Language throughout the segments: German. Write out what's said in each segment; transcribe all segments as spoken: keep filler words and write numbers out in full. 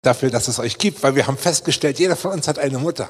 dafür, dass es euch gibt, weil wir haben festgestellt, jeder von uns hat eine Mutter.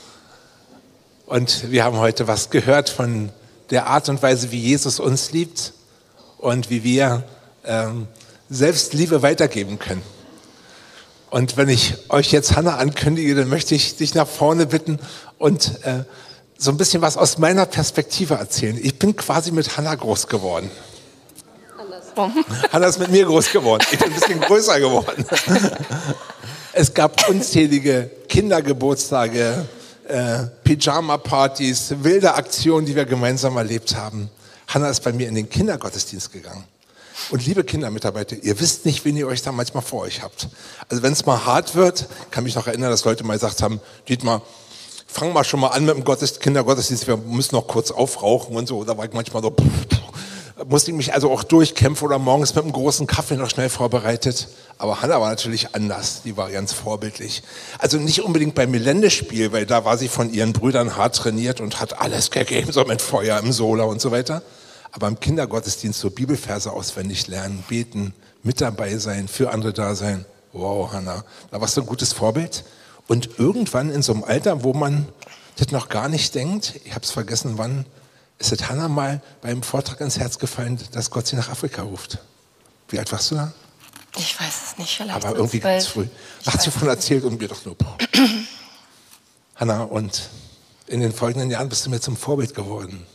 Und wir haben heute was gehört von der Art und Weise, wie Jesus uns liebt und wie wir ähm, selbst Liebe weitergeben können. Und wenn ich euch jetzt Hannah ankündige, dann möchte ich dich nach vorne bitten und äh, so ein bisschen was aus meiner Perspektive erzählen. Ich bin quasi mit Hannah groß geworden. Andersrum. Hannah ist mit mir groß geworden. Ich bin ein bisschen größer geworden. Es gab unzählige Kindergeburtstage, äh, Pyjama-Partys, wilde Aktionen, die wir gemeinsam erlebt haben. Hannah ist bei mir in den Kindergottesdienst gegangen. Und liebe Kindermitarbeiter, ihr wisst nicht, wen ihr euch da manchmal vor euch habt. Also wenn es mal hart wird, kann mich noch erinnern, dass Leute mal gesagt haben, Dietmar, fang mal schon mal an mit dem Gottes- Kindergottesdienst, wir müssen noch kurz aufrauchen und so. Da war ich manchmal so, pff, pff, musste ich mich also auch durchkämpfen oder morgens mit einem großen Kaffee noch schnell vorbereitet. Aber Hannah war natürlich anders, die war ganz vorbildlich. Also nicht unbedingt beim Meländespiel, weil da war sie von ihren Brüdern hart trainiert und hat alles gegeben, so mit Feuer im Sola und so weiter. Aber im Kindergottesdienst so Bibelverse auswendig lernen, beten, mit dabei sein, für andere da sein. Wow, Hannah, da warst du ein gutes Vorbild. Und irgendwann in so einem Alter, wo man das noch gar nicht denkt, ich habe es vergessen, wann, ist es Hannah mal beim Vortrag ins Herz gefallen, dass Gott sie nach Afrika ruft. Wie alt warst du da? Ich weiß es nicht, vielleicht. Aber irgendwie ganz früh. Da hat sie von erzählt und mir doch nur. Hannah, und in den folgenden Jahren bist du mir zum Vorbild geworden.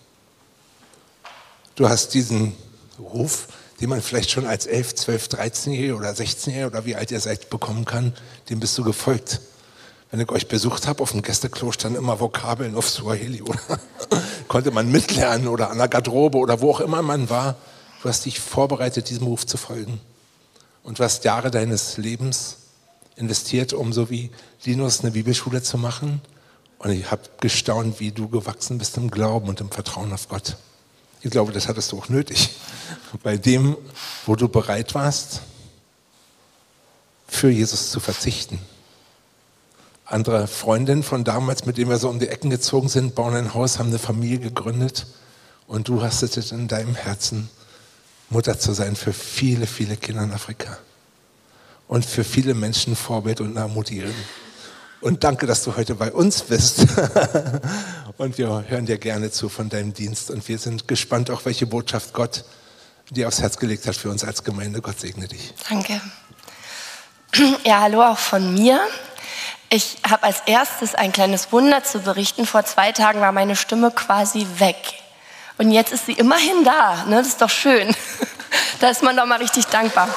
Du hast diesen Ruf, den man vielleicht schon als elf, zwölf, dreizehnjährige oder sechzehnjährige oder wie alt ihr seid bekommen kann, dem bist du gefolgt. Wenn ich euch besucht habe, auf dem Gästeklo standen immer Vokabeln auf Swahili oder konnte man mitlernen oder an der Garderobe oder wo auch immer man war. Du hast dich vorbereitet, diesem Ruf zu folgen. Und du hast Jahre deines Lebens investiert, um so wie Linus eine Bibelschule zu machen. Und ich habe gestaunt, wie du gewachsen bist im Glauben und im Vertrauen auf Gott. Ich glaube, das hattest du auch nötig. Bei dem, wo du bereit warst, für Jesus zu verzichten. Andere Freundinnen von damals, mit denen wir so um die Ecken gezogen sind, bauen ein Haus, haben eine Familie gegründet. Und du hast es in deinem Herzen, Mutter zu sein für viele, viele Kinder in Afrika. Und für viele Menschen Vorbild und Ermutigung. Und danke, dass du heute bei uns bist. Und wir hören dir gerne zu von deinem Dienst. Und wir sind gespannt, auch welche Botschaft Gott dir aufs Herz gelegt hat für uns als Gemeinde. Gott segne dich. Danke. Ja, hallo auch von mir. Ich habe als erstes ein kleines Wunder zu berichten. Vor zwei Tagen war meine Stimme quasi weg. Und jetzt ist sie immerhin da. Ne? Das ist doch schön. Da ist man doch mal richtig dankbar.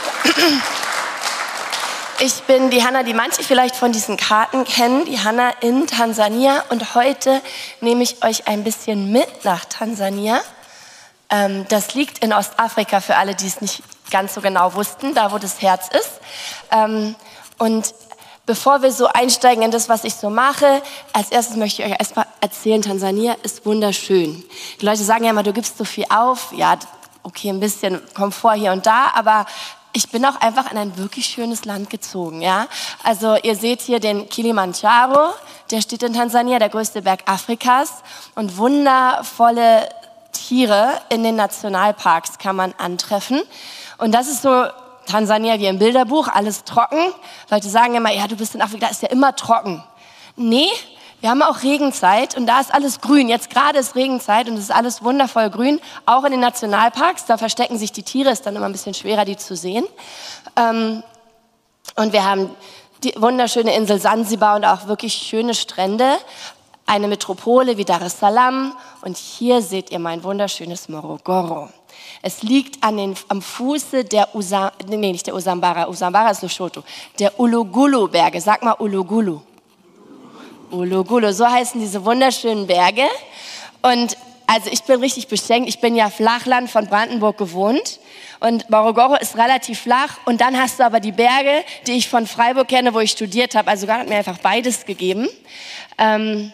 Ich bin die Hannah, die manche vielleicht von diesen Karten kennen, die Hannah in Tansania. Und heute nehme ich euch ein bisschen mit nach Tansania. Ähm, das liegt in Ostafrika, für alle, die es nicht ganz so genau wussten, da wo das Herz ist. Ähm, und bevor wir so einsteigen in das, was ich so mache, als erstes möchte ich euch erstmal erzählen, Tansania ist wunderschön. Die Leute sagen ja immer, du gibst so viel auf. Ja, okay, ein bisschen Komfort hier und da, aber ich bin auch einfach in ein wirklich schönes Land gezogen, ja. Also ihr seht hier den Kilimanjaro, der steht in Tansania, der größte Berg Afrikas. Und wundervolle Tiere in den Nationalparks kann man antreffen. Und das ist so Tansania wie im Bilderbuch, alles trocken. Leute sagen immer, ja, du bist in Afrika, da ist ja immer trocken. Nee, wir haben auch Regenzeit und da ist alles grün. Jetzt gerade ist Regenzeit und es ist alles wundervoll grün. Auch in den Nationalparks, da verstecken sich die Tiere, ist dann immer ein bisschen schwerer, die zu sehen. Ähm, und wir haben die wunderschöne Insel Sansibar und auch wirklich schöne Strände. Eine Metropole wie Dar es Salaam. Und hier seht ihr mein wunderschönes Morogoro. Es liegt an den, am Fuße der Usa, nee, nicht der Usambara, Usambara ist Lushoto, der Ulugulu-Berge. Sag mal Ulugulu. Ulugulu, so heißen diese wunderschönen Berge. Und also ich bin richtig beschenkt. Ich bin ja Flachland von Brandenburg gewohnt. Und Morogoro ist relativ flach. Und dann hast du aber die Berge, die ich von Freiburg kenne, wo ich studiert habe. Also Gott hat mir einfach beides gegeben. Ähm,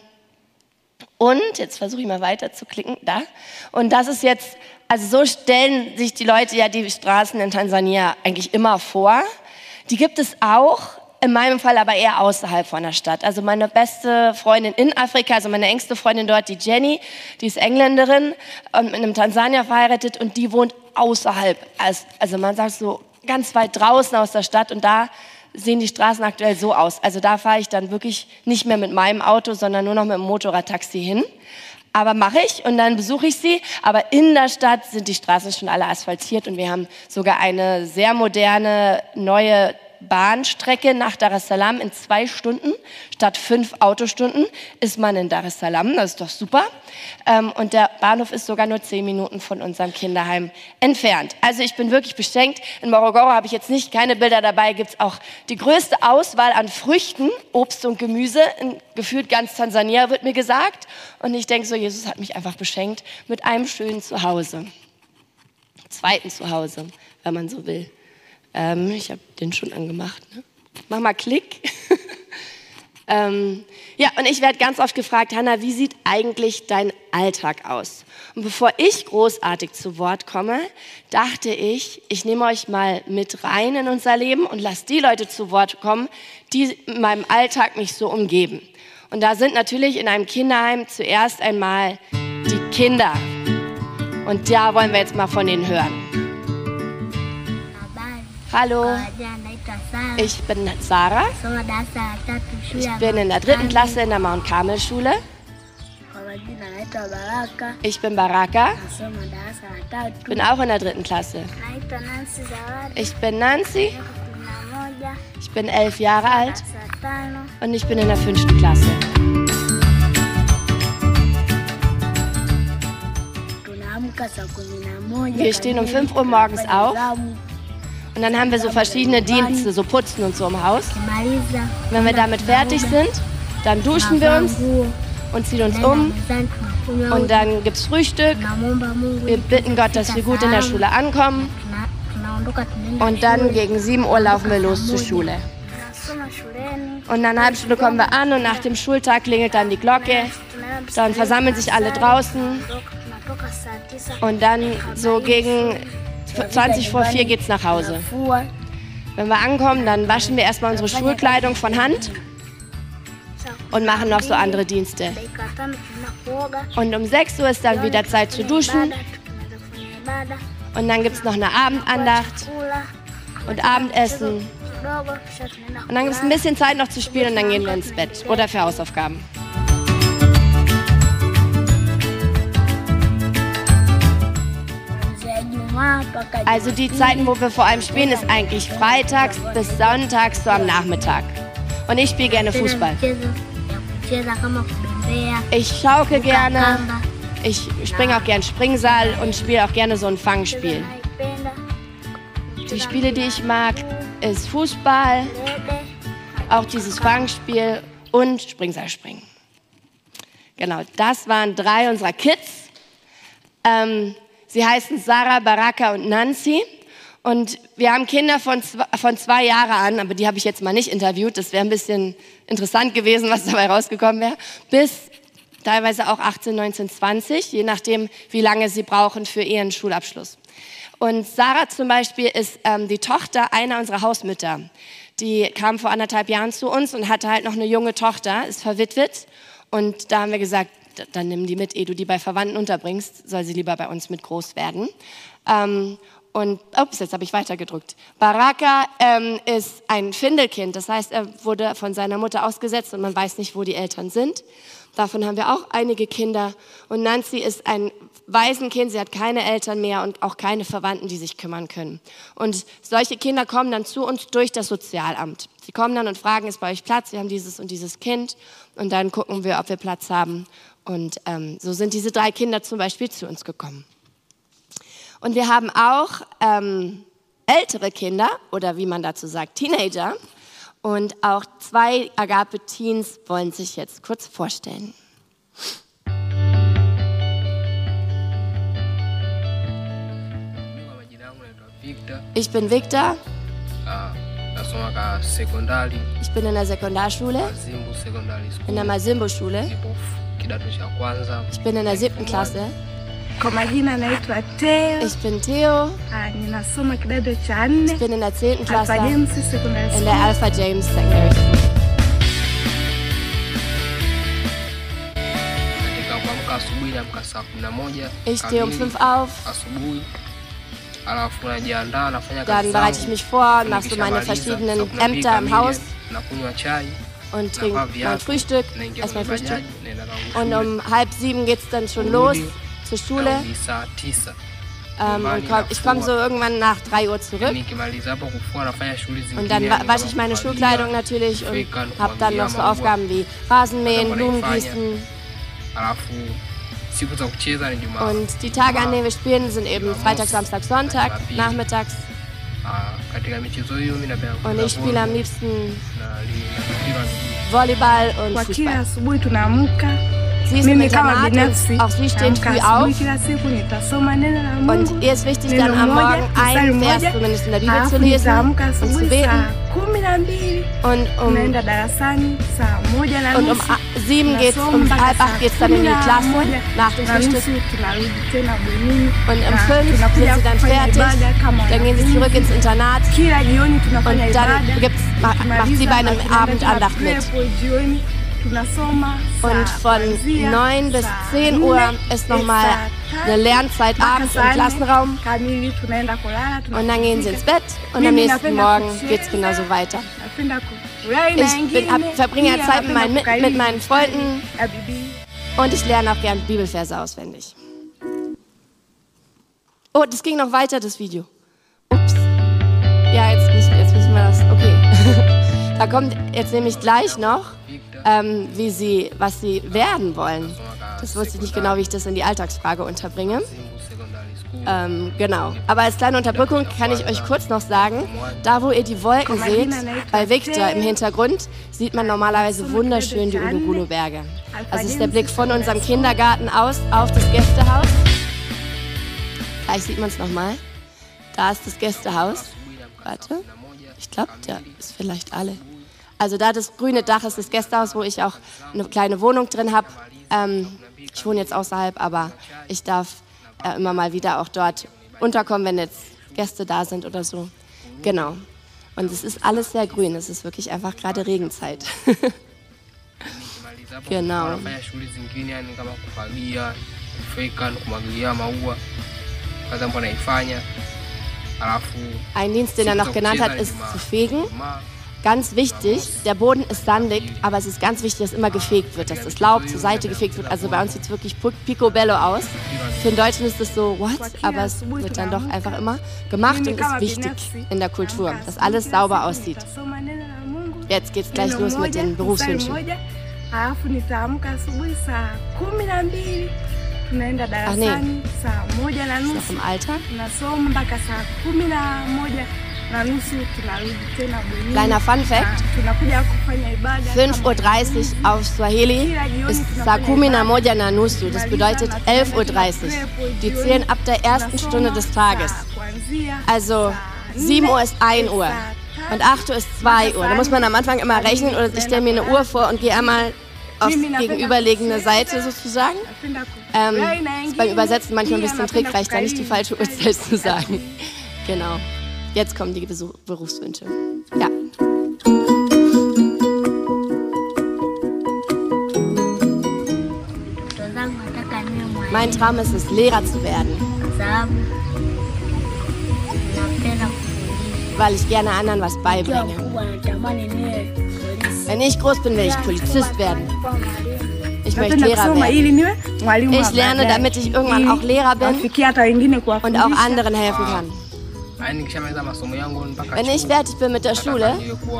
und, jetzt versuche ich mal weiter zu klicken, da. Und das ist jetzt, also so stellen sich die Leute ja die Straßen in Tansania eigentlich immer vor. Die gibt es auch. In meinem Fall aber eher außerhalb von der Stadt. Also meine beste Freundin in Afrika, also meine engste Freundin dort, die Jenny, die ist Engländerin und mit einem Tansanier verheiratet und die wohnt außerhalb. Also man sagt so ganz weit draußen aus der Stadt und da sehen die Straßen aktuell so aus. Also da fahre ich dann wirklich nicht mehr mit meinem Auto, sondern nur noch mit dem Motorradtaxi hin. Aber mache ich und dann besuche ich sie. Aber in der Stadt sind die Straßen schon alle asphaltiert und wir haben sogar eine sehr moderne, neue Bahnstrecke nach Dar es Salaam in zwei Stunden. Statt fünf Autostunden ist man in Dar es Salaam, das ist doch super. Ähm, und der Bahnhof ist sogar nur zehn Minuten von unserem Kinderheim entfernt. Also ich bin wirklich beschenkt. In Morogoro habe ich jetzt nicht keine Bilder dabei, gibt es auch die größte Auswahl an Früchten, Obst und Gemüse. In gefühlt ganz Tansania wird mir gesagt. Und ich denke so, Jesus hat mich einfach beschenkt mit einem schönen Zuhause. Zweiten Zuhause, wenn man so will. Ähm, ich habe den schon angemacht. Ne? Mach mal Klick. ähm, ja, und ich werde ganz oft gefragt, Hanna, wie sieht eigentlich dein Alltag aus? Und bevor ich großartig zu Wort komme, dachte ich, ich nehme euch mal mit rein in unser Leben und lasse die Leute zu Wort kommen, die in meinem Alltag mich so umgeben. Und da sind natürlich in einem Kinderheim zuerst einmal die Kinder. Und da wollen wir jetzt mal von denen hören. Hallo, ich bin Sarah. Ich bin in der dritten Klasse in der Mount Carmel Schule. Ich bin Baraka. Ich bin auch in der dritten Klasse. Ich bin Nancy. Ich bin elf Jahre alt und ich bin in der fünften Klasse. Wir stehen um fünf Uhr morgens auf. Und dann haben wir so verschiedene Dienste, so Putzen und so im Haus. Wenn wir damit fertig sind, dann duschen wir uns und ziehen uns um. Und dann gibt es Frühstück. Wir bitten Gott, dass wir gut in der Schule ankommen. Und dann gegen sieben Uhr laufen wir los zur Schule. Und nach einer halben Stunde kommen wir an und nach dem Schultag klingelt dann die Glocke. Dann versammeln sich alle draußen. Und dann so gegen zwanzig vor vier geht's nach Hause. Wenn wir ankommen, dann waschen wir erstmal unsere Schulkleidung von Hand und machen noch so andere Dienste. Und um sechs Uhr ist dann wieder Zeit zu duschen. Und dann gibt es noch eine Abendandacht und Abendessen. Und dann gibt es ein bisschen Zeit noch zu spielen und dann gehen wir ins Bett oder für Hausaufgaben. Also die Zeiten, wo wir vor allem spielen, ist eigentlich freitags bis sonntags so am Nachmittag. Und ich spiele gerne Fußball. Ich schauke gerne, ich springe auch gerne Springseil und spiele auch gerne so ein Fangspiel. Die Spiele, die ich mag, ist Fußball, auch dieses Fangspiel und Springseilspringen. Genau, das waren drei unserer Kids. Ähm, Sie heißen Sarah, Baraka und Nancy und wir haben Kinder von zwei, von zwei Jahren an, aber die habe ich jetzt mal nicht interviewt, das wäre ein bisschen interessant gewesen, was dabei rausgekommen wäre, bis teilweise auch achtzehn, neunzehn, zwanzig, je nachdem, wie lange sie brauchen für ihren Schulabschluss. Und Sarah zum Beispiel ist ähm, die Tochter einer unserer Hausmütter. Die kam vor anderthalb Jahren zu uns und hatte halt noch eine junge Tochter, ist verwitwet und da haben wir gesagt, dann nimm die mit, ehe du die bei Verwandten unterbringst, soll sie lieber bei uns mit groß werden. Ähm, und, ups, jetzt habe ich weitergedrückt. Baraka ähm, ist ein Findelkind, das heißt, er wurde von seiner Mutter ausgesetzt und man weiß nicht, wo die Eltern sind. Davon haben wir auch einige Kinder. Und Nancy ist ein Waisenkind, sie hat keine Eltern mehr und auch keine Verwandten, die sich kümmern können. Und solche Kinder kommen dann zu uns durch das Sozialamt. Sie kommen dann und fragen, ist bei euch Platz? Wir haben dieses und dieses Kind. Und dann gucken wir, ob wir Platz haben. Und ähm, so sind diese drei Kinder zum Beispiel zu uns gekommen. Und wir haben auch ähm, ältere Kinder, oder wie man dazu sagt, Teenager. Und auch zwei Agape-Teens wollen sich jetzt kurz vorstellen. Ich bin Victor. Ich bin in der Sekundarschule, in der Mazimbo-Schule. Ich bin in der siebten Klasse. Ich bin Theo. Ich bin in der zehnten Klasse in der Alpha James Secondary School. Ich stehe um fünf auf. Dann bereite ich mich vor, mache so meine verschiedenen Ämter im Haus und trinke mein Frühstück, esse mein Frühstück. Und um halb sieben geht es dann schon los zur Schule. Ähm, und komm, ich komme so irgendwann nach drei Uhr zurück. Und dann wasche ich meine Schulkleidung natürlich und habe dann noch so Aufgaben wie Rasenmähen, Blumen gießen. Und die Tage, an denen wir spielen, sind eben Freitag, Samstag, Sonntag, nachmittags. Und ich spiele am liebsten Volleyball und Fußball. Sie ist im Internat und auch sie stehen früh auf. Und ihr ist wichtig, dann am Morgen einen Vers zumindest in der Bibel zu lesen und zu beten. Und um, und um sieben geht's, um halb acht geht es dann in die Klasse nach dem Frühstück. Und um fünf sind sie dann fertig. Dann gehen sie zurück ins Internat. Und dann gibt's, macht sie bei einem Abendandacht mit. Und von neun bis zehn Uhr ist nochmal eine Lernzeit abends im Klassenraum. Und dann gehen sie ins Bett und am nächsten Morgen geht es genauso weiter. Ich bin, hab, verbringe ja Zeit mit meinen, mit, mit meinen Freunden und ich lerne auch gern Bibelverse auswendig. Oh, das ging noch weiter, das Video. Ups. Ja, jetzt müssen, jetzt müssen wir das. Okay. Da kommt jetzt nämlich gleich noch, ähm, wie sie, was sie werden wollen. Das wusste ich nicht genau, wie ich das in die Alltagsfrage unterbringe. Ähm, genau. Aber als kleine Unterbrückung kann ich euch kurz noch sagen, da wo ihr die Wolken seht, bei Victor im Hintergrund, sieht man normalerweise wunderschön die Ulugulu-Berge. Also ist der Blick von unserem Kindergarten aus auf das Gästehaus. Gleich sieht man es nochmal. Da ist das Gästehaus. Warte, ich glaube, der ist vielleicht alle. Also da das grüne Dach ist das Gästehaus, wo ich auch eine kleine Wohnung drin habe. Ähm, ich wohne jetzt außerhalb, aber ich darf äh, immer mal wieder auch dort unterkommen, wenn jetzt Gäste da sind oder so. Genau. Und es ist alles sehr grün. Es ist wirklich einfach gerade Regenzeit. Genau. Ein Dienst, den er noch genannt hat, ist zu fegen. Ganz wichtig, der Boden ist sandig, aber es ist ganz wichtig, dass immer gefegt wird, dass das Laub zur Seite gefegt wird. Also bei uns sieht es wirklich picobello aus. Für den Deutschen ist es so, what? Aber es wird dann doch einfach immer gemacht und ist wichtig in der Kultur, dass alles sauber aussieht. Jetzt geht's gleich los mit den Berufswünschen. Ach nee, ist noch im Alltag. Kleiner Fun Fact, fünf Uhr dreißig auf Swahili ist saa kumi na moja na nusu, das bedeutet elf Uhr dreißig. Die zählen ab der ersten Stunde des Tages. Also sieben Uhr ist ein Uhr und acht Uhr ist zwei Uhr. Da muss man am Anfang immer rechnen oder ich stelle mir eine Uhr vor und gehe einmal auf die gegenüberliegende Seite sozusagen. Ähm, ist beim Übersetzen manchmal ein bisschen trickreich, da nicht die falsche Uhrzeit zu sagen. Genau. Jetzt kommen die Besuch Berufswünsche. Ja. Mein Traum ist es, Lehrer zu werden. Weil ich gerne anderen was beibringe. Wenn ich groß bin, will ich Polizist werden. Ich möchte Lehrer werden. Ich lerne, damit ich irgendwann auch Lehrer bin und auch anderen helfen kann. Wenn ich fertig bin mit der Schule,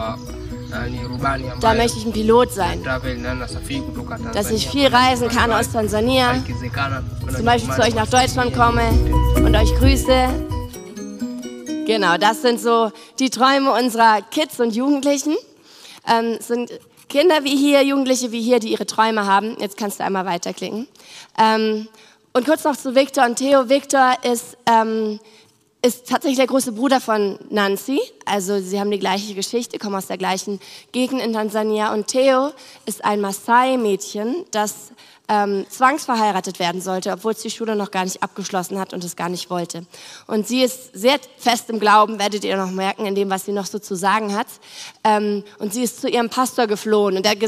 da möchte ich ein Pilot sein, dass ich viel reisen kann aus Tansania, zum Beispiel zu euch nach Deutschland komme und euch grüße. Genau, das sind so die Träume unserer Kids und Jugendlichen. Ähm, es sind Kinder wie hier, Jugendliche wie hier, die ihre Träume haben. Jetzt kannst du einmal weiterklicken. Ähm, und kurz noch zu Victor und Theo. Victor ist... Ähm, ist tatsächlich der große Bruder von Nancy, also sie haben die gleiche Geschichte, kommen aus der gleichen Gegend in Tansania. Und Theo ist ein Maasai-Mädchen, das ähm, zwangsverheiratet werden sollte, obwohl es die Schule noch gar nicht abgeschlossen hat und es gar nicht wollte. Und sie ist sehr fest im Glauben, werdet ihr noch merken, in dem, was sie noch so zu sagen hat. Ähm, und sie ist zu ihrem Pastor geflohen und der hat gesagt,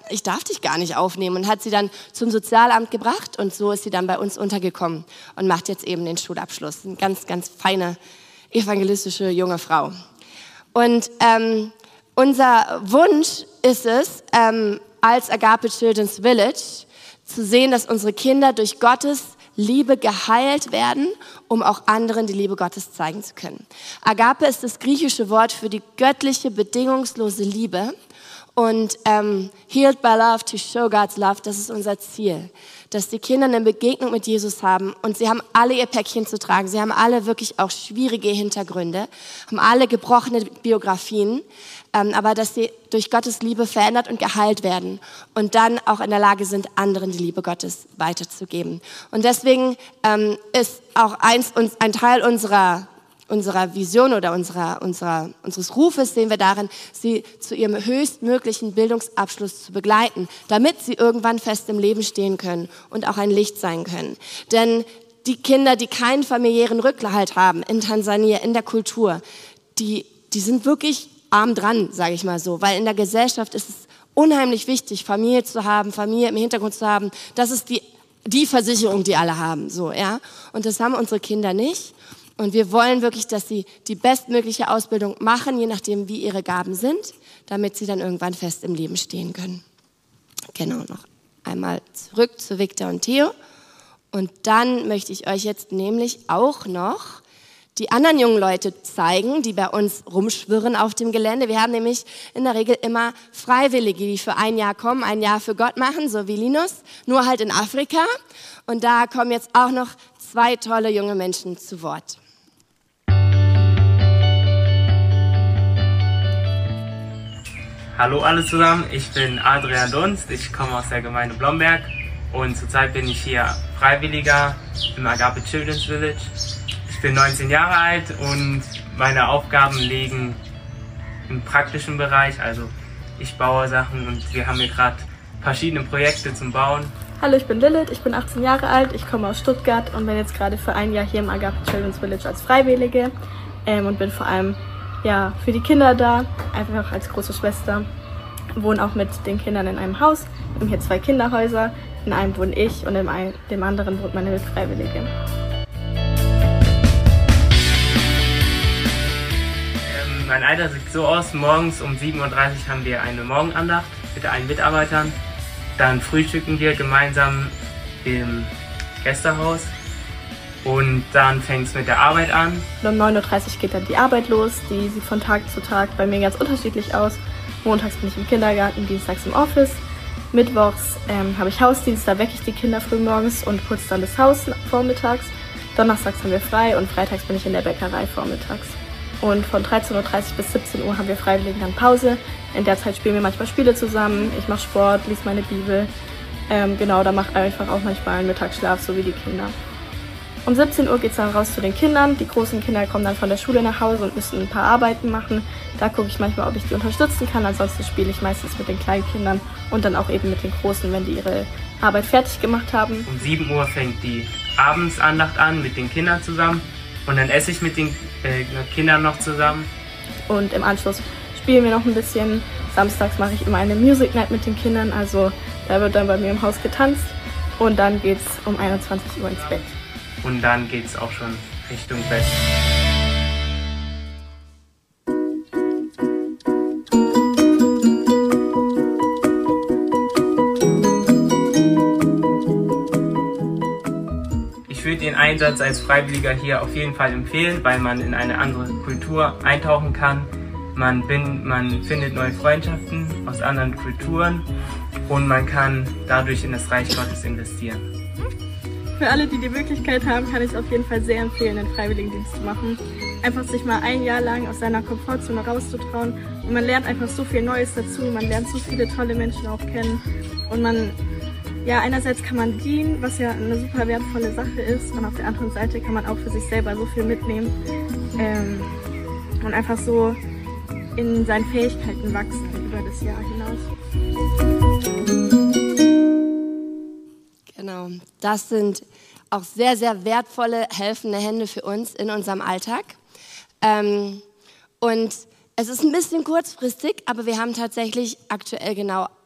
ich darf dich gar nicht aufnehmen und hat sie dann zum Sozialamt gebracht und so ist sie dann bei uns untergekommen und macht jetzt eben den Schulabschluss. Eine ganz, ganz feine, evangelistische junge Frau. Und ähm, unser Wunsch ist es, ähm, als Agape Children's Village zu sehen, dass unsere Kinder durch Gottes Liebe geheilt werden, um auch anderen die Liebe Gottes zeigen zu können. Agape ist das griechische Wort für die göttliche, bedingungslose Liebe. Und ähm, healed by love to show God's love, das ist unser Ziel. Dass die Kinder eine Begegnung mit Jesus haben und sie haben alle ihr Päckchen zu tragen. Sie haben alle wirklich auch schwierige Hintergründe, haben alle gebrochene Biografien, ähm, aber dass sie durch Gottes Liebe verändert und geheilt werden und dann auch in der Lage sind, anderen die Liebe Gottes weiterzugeben. Und deswegen ähm, ist auch eins, ein Teil unserer unserer Vision oder unserer, unserer, unseres Rufes sehen wir darin, sie zu ihrem höchstmöglichen Bildungsabschluss zu begleiten, damit sie irgendwann fest im Leben stehen können und auch ein Licht sein können. Denn die Kinder, die keinen familiären Rückhalt haben in Tansania, in der Kultur, die, die sind wirklich arm dran, sage ich mal so, weil in der Gesellschaft ist es unheimlich wichtig, Familie zu haben, Familie im Hintergrund zu haben. Das ist die, die Versicherung, die alle haben, so, ja. Und das haben unsere Kinder nicht. Und wir wollen wirklich, dass sie die bestmögliche Ausbildung machen, je nachdem, wie ihre Gaben sind, damit sie dann irgendwann fest im Leben stehen können. Genau, noch einmal zurück zu Victor und Theo. Und dann möchte ich euch jetzt nämlich auch noch die anderen jungen Leute zeigen, die bei uns rumschwirren auf dem Gelände. Wir haben nämlich in der Regel immer Freiwillige, die für ein Jahr kommen, ein Jahr für Gott machen, so wie Linus, nur halt in Afrika. Und da kommen jetzt auch noch zwei tolle junge Menschen zu Wort. Hallo alle zusammen, ich bin Adrian Dunst, ich komme aus der Gemeinde Blomberg und zurzeit bin ich hier Freiwilliger im Agape Children's Village. Ich bin neunzehn Jahre alt und meine Aufgaben liegen im praktischen Bereich, also ich baue Sachen und wir haben hier gerade verschiedene Projekte zum Bauen. Hallo, ich bin Lilith, ich bin achtzehn Jahre alt, ich komme aus Stuttgart und bin jetzt gerade für ein Jahr hier im Agape Children's Village als Freiwillige ähm, und bin vor allem ja, für die Kinder da, einfach als große Schwester. Wohne auch mit den Kindern in einem Haus. Wir haben hier zwei Kinderhäuser. In einem wohne ich und in dem anderen wohnt meine Mitfreiwillige. Ähm, mein Alltag sieht so aus, morgens um sieben Uhr dreißig haben wir eine Morgenandacht mit allen Mitarbeitern. Dann frühstücken wir gemeinsam im Gästehaus. Und dann fängt es mit der Arbeit an. Und um neun Uhr dreißig geht dann die Arbeit los. Die sieht von Tag zu Tag bei mir ganz unterschiedlich aus. Montags bin ich im Kindergarten, dienstags im Office. Mittwochs ähm, habe ich Hausdienst, da wecke ich die Kinder früh morgens und putze dann das Haus vormittags. Donnerstags haben wir frei und freitags bin ich in der Bäckerei vormittags. Und von dreizehn Uhr dreißig bis siebzehn Uhr haben wir Freiwilligen dann Pause. In der Zeit spielen wir manchmal Spiele zusammen. Ich mache Sport, lese meine Bibel. Ähm, genau, da mache ich einfach auch manchmal einen Mittagsschlaf, so wie die Kinder. Um siebzehn Uhr geht es dann raus zu den Kindern. Die großen Kinder kommen dann von der Schule nach Hause und müssen ein paar Arbeiten machen. Da gucke ich manchmal, ob ich die unterstützen kann. Ansonsten spiele ich meistens mit den kleinen Kindern und dann auch eben mit den Großen, wenn die ihre Arbeit fertig gemacht haben. Um sieben Uhr fängt die Abendsandacht an mit den Kindern zusammen. Und dann esse ich mit den äh, Kindern noch zusammen. Und im Anschluss spielen wir noch ein bisschen. Samstags mache ich immer eine Music Night mit den Kindern. Also da wird dann bei mir im Haus getanzt. Und dann geht es um einundzwanzig Uhr ins Bett. Und dann geht es auch schon Richtung Bett. Ich würde den Einsatz als Freiwilliger hier auf jeden Fall empfehlen, weil man in eine andere Kultur eintauchen kann. Man, bin, man findet neue Freundschaften aus anderen Kulturen und man kann dadurch in das Reich Gottes investieren. Für alle, die die Möglichkeit haben, kann ich es auf jeden Fall sehr empfehlen, den Freiwilligendienst zu machen. Einfach sich mal ein Jahr lang aus seiner Komfortzone rauszutrauen. Und man lernt einfach so viel Neues dazu, man lernt so viele tolle Menschen auch kennen. Und man, ja, einerseits kann man dienen, was ja eine super wertvolle Sache ist. Und auf der anderen Seite kann man auch für sich selber so viel mitnehmen. Ähm, und einfach so in seinen Fähigkeiten wachsen über das Jahr hinaus. Genau, das sind auch sehr, sehr wertvolle, helfende Hände für uns in unserem Alltag. Ähm, und es ist ein bisschen kurzfristig, aber wir haben tatsächlich aktuell genau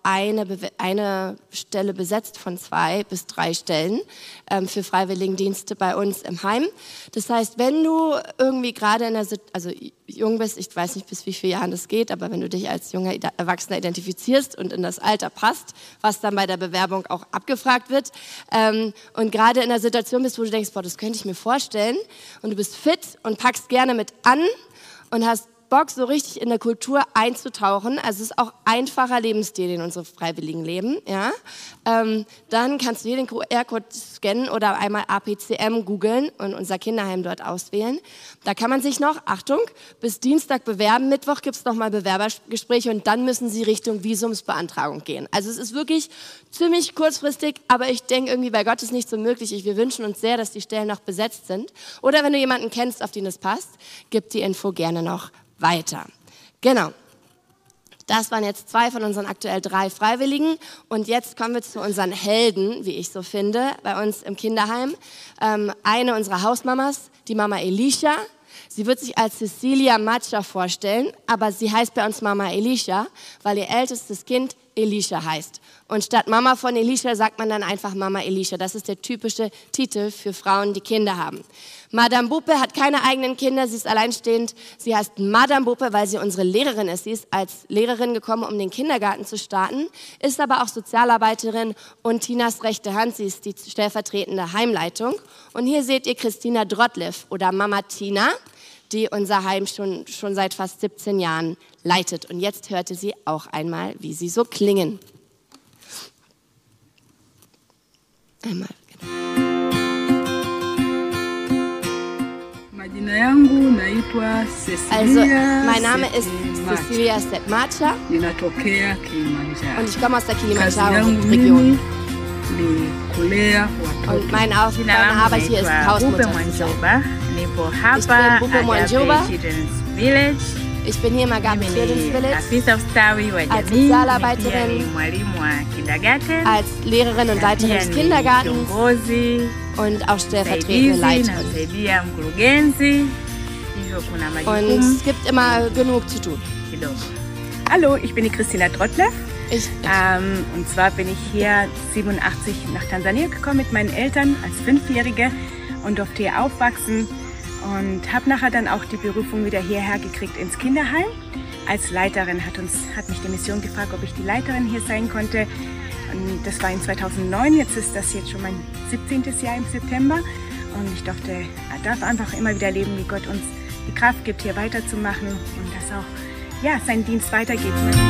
eine, eine Stelle besetzt von zwei bis drei Stellen ähm, für Freiwilligendienste bei uns im Heim. Das heißt, wenn du irgendwie gerade in der, also jung bist, ich weiß nicht, bis wie vielen Jahren das geht, aber wenn du dich als junger Erwachsener identifizierst und in das Alter passt, was dann bei der Bewerbung auch abgefragt wird, ähm, und gerade in der Situation bist, wo du denkst, boah, das könnte ich mir vorstellen, und du bist fit und packst gerne mit an und hast Bock, so richtig in der Kultur einzutauchen. Also es ist auch einfacher Lebensstil, den unsere Freiwilligen leben. Ja? Ähm, dann kannst du hier den Q R-Code scannen oder einmal A P C M googeln und unser Kinderheim dort auswählen. Da kann man sich noch, Achtung, bis Dienstag bewerben. Mittwoch gibt es nochmal Bewerbergespräche und dann müssen sie Richtung Visumsbeantragung gehen. Also es ist wirklich ziemlich kurzfristig, aber ich denke irgendwie, bei Gott ist nicht so möglich. Wir wünschen uns sehr, dass die Stellen noch besetzt sind. Oder wenn du jemanden kennst, auf den es passt, gib die Info gerne noch weiter. Genau. Das waren jetzt zwei von unseren aktuell drei Freiwilligen. Und jetzt kommen wir zu unseren Helden, wie ich so finde, bei uns im Kinderheim. Ähm, eine unserer Hausmamas, die Mama Elisha. Sie wird sich als Cecilia Matscha vorstellen, aber sie heißt bei uns Mama Elisha, weil ihr ältestes Kind Elisha heißt. Und statt Mama von Elisha sagt man dann einfach Mama Elisha. Das ist der typische Titel für Frauen, die Kinder haben. Madame Buppe hat keine eigenen Kinder, sie ist alleinstehend. Sie heißt Madame Buppe, weil sie unsere Lehrerin ist. Sie ist als Lehrerin gekommen, um den Kindergarten zu starten, ist aber auch Sozialarbeiterin und Tinas rechte Hand. Sie ist die stellvertretende Heimleitung. Und hier seht ihr Christina Drottlev oder Mama Tina, die unser Heim schon, schon seit fast siebzehn Jahren leitet. Und jetzt hörte sie auch einmal, wie sie so klingen. Einmal, genau. Also, mein Name ist Cecilia Setmacha und ich komme aus der Kilimanjaro-Region. Und meine Aufgabe hier ist Hausmutter zu sein. Ich bin Bupe Mwanjoba. Ich bin hier im Agape Children's Village als Sozialarbeiterin, als Lehrerin und Leiterin des Kindergartens und auch stellvertretende Leiterin. Und es gibt immer genug zu tun. Hallo, ich bin die Christina Drottlev. Ich, ähm, und zwar bin ich hier siebenundachtzig nach Tansania gekommen mit meinen Eltern als Fünfjährige und durfte hier aufwachsen. Und habe nachher dann auch die Berufung wieder hierher gekriegt ins Kinderheim. Als Leiterin hat, uns, hat mich die Mission gefragt, ob ich die Leiterin hier sein konnte. Und das war in zweitausendneun, jetzt ist das jetzt schon mein siebzehntes Jahr im September. Und ich durfte, darf einfach immer wieder erleben, wie Gott uns die Kraft gibt, hier weiterzumachen und das auch ja, seinen Dienst weitergeben möchte.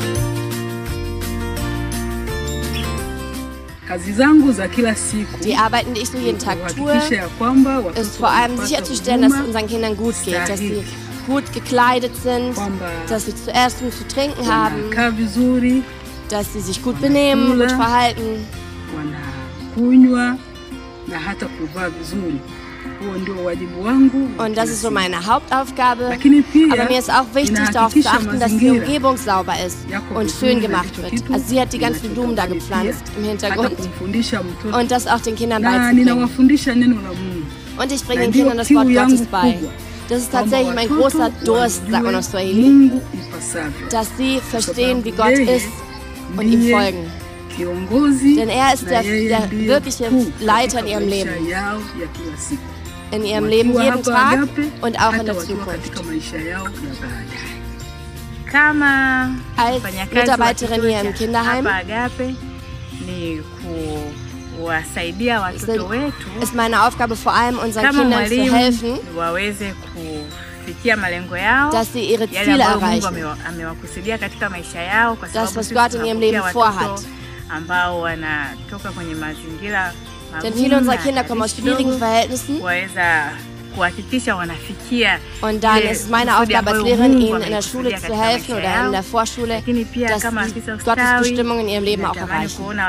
Die Arbeiten, die ich so jeden Tag tue, ist vor allem sicherzustellen, dass es unseren Kindern gut geht, dass sie gut gekleidet sind, dass sie zu essen und zu trinken haben, dass sie sich gut benehmen, gut verhalten. Und das ist so meine Hauptaufgabe. Aber mir ist auch wichtig, darauf zu achten, dass die Umgebung sauber ist und schön gemacht wird. Also sie hat die ganzen Blumen da gepflanzt im Hintergrund. Und das auch den Kindern beizubringen. Und ich bringe den Kindern das Wort Gottes bei. Das ist tatsächlich mein großer Durst, sagt man auf Swahili. Dass sie verstehen, wie Gott ist und ihm folgen. Denn er ist der, der wirkliche Leiter in ihrem Leben. In ihrem Leben jeden Tag und auch in der Zukunft. Als Mitarbeiterin hier im Kinderheim ist meine Aufgabe vor allem, unseren Kindern zu helfen, dass sie ihre Ziele erreichen. Das, was Gott in ihrem Leben vorhat. Denn viele unserer Kinder kommen aus schwierigen Verhältnissen. Und dann ist es meine Aufgabe als Lehrerin, ihnen in der Schule zu helfen oder in der Vorschule, dass sie Gottes Bestimmung in ihrem Leben auch erreichen. Und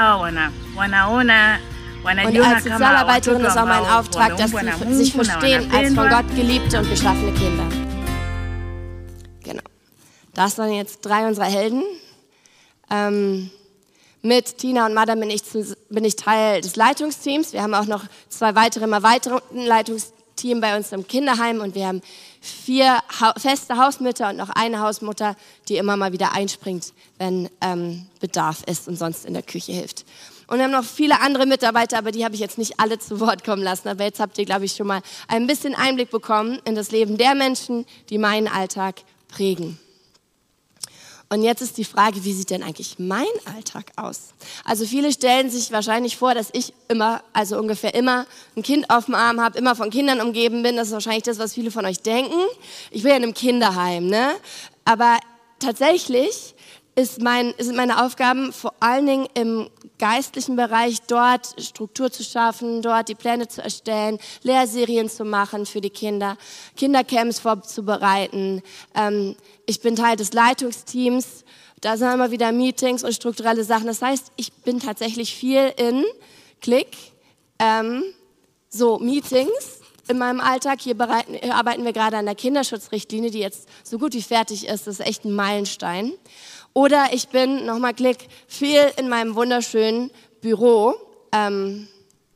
als Sozialarbeiterin ist auch mein Auftrag, dass sie sich verstehen als von Gott geliebte und geschaffene Kinder. Genau. Das waren jetzt drei unserer Helden. Ähm, Mit Tina und Madame bin ich, zu, bin ich Teil des Leitungsteams. Wir haben auch noch zwei weitere im erweiterten Leitungsteam Team bei uns im Kinderheim und wir haben vier ha feste Hausmütter und noch eine Hausmutter, die immer mal wieder einspringt, wenn ähm, Bedarf ist und sonst in der Küche hilft. Und wir haben noch viele andere Mitarbeiter, aber die habe ich jetzt nicht alle zu Wort kommen lassen. Aber jetzt habt ihr, glaube ich, schon mal ein bisschen Einblick bekommen in das Leben der Menschen, die meinen Alltag prägen. Und jetzt ist die Frage, wie sieht denn eigentlich mein Alltag aus? Also viele stellen sich wahrscheinlich vor, dass ich immer, also ungefähr immer, ein Kind auf dem Arm habe, immer von Kindern umgeben bin. Das ist wahrscheinlich das, was viele von euch denken. Ich bin ja in einem Kinderheim, ne? Aber tatsächlich ist mein, sind meine Aufgaben vor allen Dingen im geistlichen Bereich, dort Struktur zu schaffen, dort die Pläne zu erstellen, Lehrserien zu machen für die Kinder, Kindercamps vorzubereiten. Ähm, ich bin Teil des Leitungsteams, da sind immer wieder Meetings und strukturelle Sachen. Das heißt, ich bin tatsächlich viel in Klick, ähm, so Meetings in meinem Alltag. Hier, bereiten, hier arbeiten wir gerade an der Kinderschutzrichtlinie, die jetzt so gut wie fertig ist. Das ist echt ein Meilenstein. Oder ich bin, nochmal Klick, viel in meinem wunderschönen Büro. Ähm,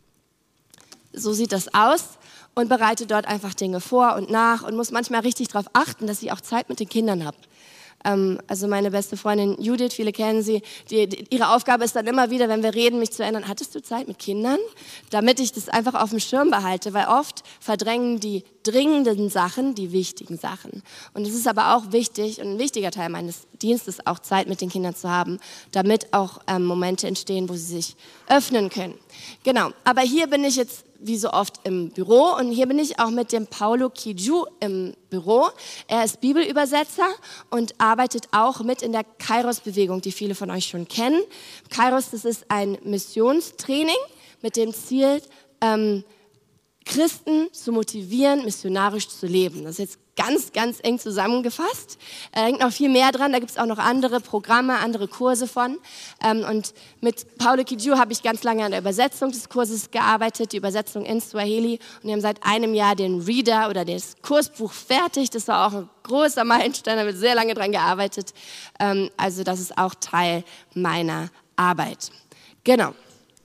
so sieht das aus. Und bereite dort einfach Dinge vor und nach und muss manchmal richtig darauf achten, dass ich auch Zeit mit den Kindern habe. Ähm, also meine beste Freundin Judith, viele kennen sie, die, die, ihre Aufgabe ist dann immer wieder, wenn wir reden, mich zu erinnern, hattest du Zeit mit Kindern? Damit ich das einfach auf dem Schirm behalte, weil oft verdrängen die dringenden Sachen die wichtigen Sachen. Und es ist aber auch wichtig und ein wichtiger Teil meines Dienstes, auch Zeit mit den Kindern zu haben, damit auch ähm, Momente entstehen, wo sie sich öffnen können. Genau, aber hier bin ich jetzt wie so oft im Büro und hier bin ich auch mit dem Paulo Kiju im Büro. Er ist Bibelübersetzer und arbeitet auch mit in der Kairos-Bewegung, die viele von euch schon kennen. Kairos, das ist ein Missionstraining mit dem Ziel, ähm, Christen zu motivieren, missionarisch zu leben. Das ist jetzt ganz, ganz eng zusammengefasst. Da hängt noch viel mehr dran. Da gibt es auch noch andere Programme, andere Kurse von. Und mit Paulo Kiju habe ich ganz lange an der Übersetzung des Kurses gearbeitet, die Übersetzung in Swahili. Und wir haben seit einem Jahr den Reader oder das Kursbuch fertig. Das war auch ein großer Meilenstein, da wird sehr lange dran gearbeitet. Also das ist auch Teil meiner Arbeit. Genau.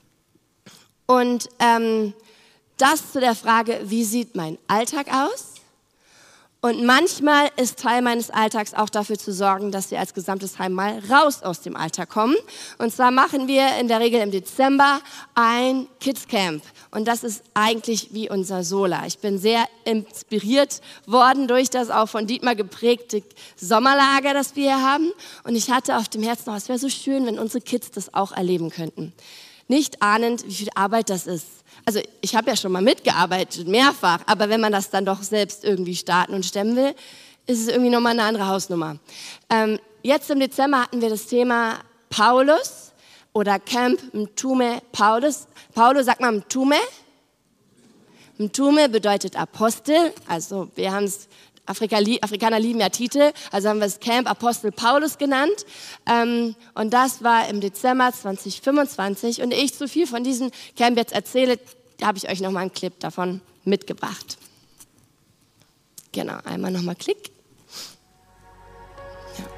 Und ähm, das zu der Frage, wie sieht mein Alltag aus? Und manchmal ist Teil meines Alltags auch dafür zu sorgen, dass wir als gesamtes Heim mal raus aus dem Alltag kommen. Und zwar machen wir in der Regel im Dezember ein Kids Camp. Und das ist eigentlich wie unser Sola. Ich bin sehr inspiriert worden durch das auch von Dietmar geprägte Sommerlager, das wir hier haben. Und ich hatte auf dem Herzen, oh, es wäre so schön, wenn unsere Kids das auch erleben könnten. Nicht ahnend, wie viel Arbeit das ist. Also ich habe ja schon mal mitgearbeitet, mehrfach, aber wenn man das dann doch selbst irgendwie starten und stemmen will, ist es irgendwie nochmal eine andere Hausnummer. Ähm, jetzt im Dezember hatten wir das Thema Paulus oder Camp Mtume Paulus. Paulus, sag mal Mtume. Mtume bedeutet Apostel, also wir haben es, Afrika, Afrikaner lieben ja Titel, also haben wir das Camp Apostel Paulus genannt. Ähm, und das war im Dezember zwanzig fünfundzwanzig. Und ich so viel von diesem Camp jetzt erzähle, habe ich euch nochmal einen Clip davon mitgebracht. Genau, einmal nochmal Klick. Ja.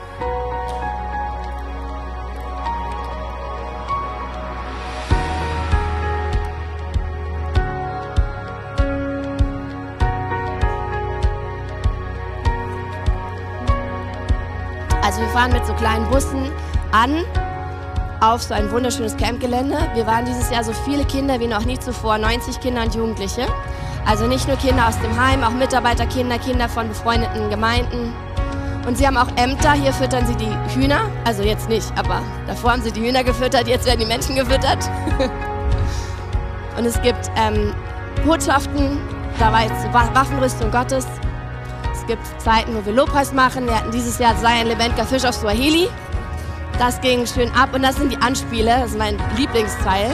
Also wir fahren mit so kleinen Bussen an auf so ein wunderschönes Campgelände. Wir waren dieses Jahr so viele Kinder wie noch nie zuvor, neunzig Kinder und Jugendliche. Also nicht nur Kinder aus dem Heim, auch Mitarbeiterkinder, Kinder von befreundeten Gemeinden. Und sie haben auch Ämter, hier füttern sie die Hühner. Also jetzt nicht, aber davor haben sie die Hühner gefüttert, jetzt werden die Menschen gefüttert. Und es gibt ähm, Botschaften, da war jetzt Waffenrüstung Gottes. Es gibt Zeiten, wo wir Lobpreis machen. Wir hatten dieses Jahr Sei ein lebendiger Fisch auf Swahili. Das ging schön ab und das sind die Anspiele, das ist mein Lieblingsteil,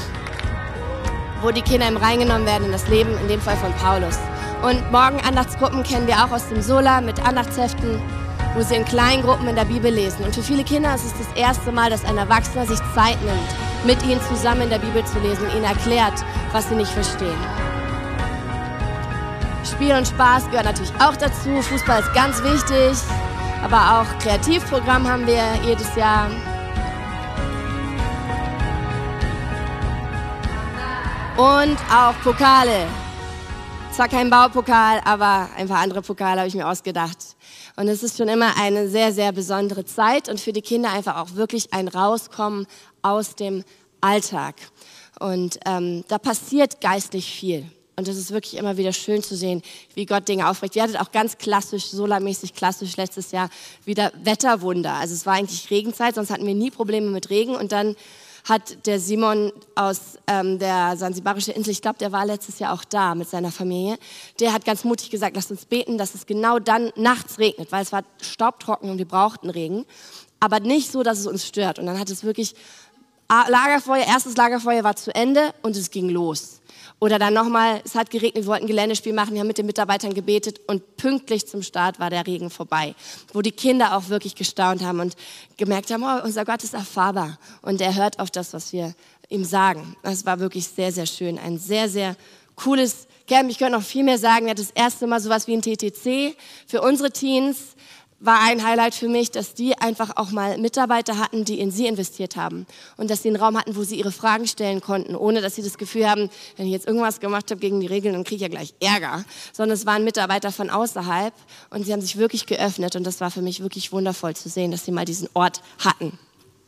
wo die Kinder eben reingenommen werden in das Leben, in dem Fall von Paulus. Und morgen Andachtsgruppen kennen wir auch aus dem Sola mit Andachtsheften, wo sie in kleinen Gruppen in der Bibel lesen. Und für viele Kinder ist es das erste Mal, dass ein Erwachsener sich Zeit nimmt, mit ihnen zusammen in der Bibel zu lesen, ihnen erklärt, was sie nicht verstehen. Spiel und Spaß gehört natürlich auch dazu, Fußball ist ganz wichtig. Aber auch Kreativprogramm haben wir jedes Jahr. Und auch Pokale. Zwar kein Baupokal, aber ein paar andere Pokale habe ich mir ausgedacht. Und es ist schon immer eine sehr, sehr besondere Zeit und für die Kinder einfach auch wirklich ein Rauskommen aus dem Alltag. Und ähm, da passiert geistlich viel. Und es ist wirklich immer wieder schön zu sehen, wie Gott Dinge aufbringt. Wir hatten auch ganz klassisch, solarmäßig klassisch letztes Jahr wieder Wetterwunder. Also es war eigentlich Regenzeit, sonst hatten wir nie Probleme mit Regen. Und dann hat der Simon aus ähm, der sansibarischen Insel, ich glaube, der war letztes Jahr auch da mit seiner Familie, der hat ganz mutig gesagt, lasst uns beten, dass es genau dann nachts regnet, weil es war staubtrocken und wir brauchten Regen, aber nicht so, dass es uns stört. Und dann hat es wirklich Lagerfeuer, erstes Lagerfeuer war zu Ende und es ging los. Oder dann nochmal, es hat geregnet, wir wollten ein Geländespiel machen, wir haben mit den Mitarbeitern gebetet und pünktlich zum Start war der Regen vorbei. Wo die Kinder auch wirklich gestaunt haben und gemerkt haben, oh, unser Gott ist erfahrbar und er hört auf das, was wir ihm sagen. Das war wirklich sehr, sehr schön. Ein sehr, sehr cooles Camp. Ich könnte noch viel mehr sagen. Wir hatten das erste Mal sowas wie ein T T C für unsere Teens. War ein Highlight für mich, dass die einfach auch mal Mitarbeiter hatten, die in sie investiert haben. Und dass sie einen Raum hatten, wo sie ihre Fragen stellen konnten, ohne dass sie das Gefühl haben, wenn ich jetzt irgendwas gemacht habe gegen die Regeln, dann kriege ich ja gleich Ärger. Sondern es waren Mitarbeiter von außerhalb und sie haben sich wirklich geöffnet. Und das war für mich wirklich wundervoll zu sehen, dass sie mal diesen Ort hatten.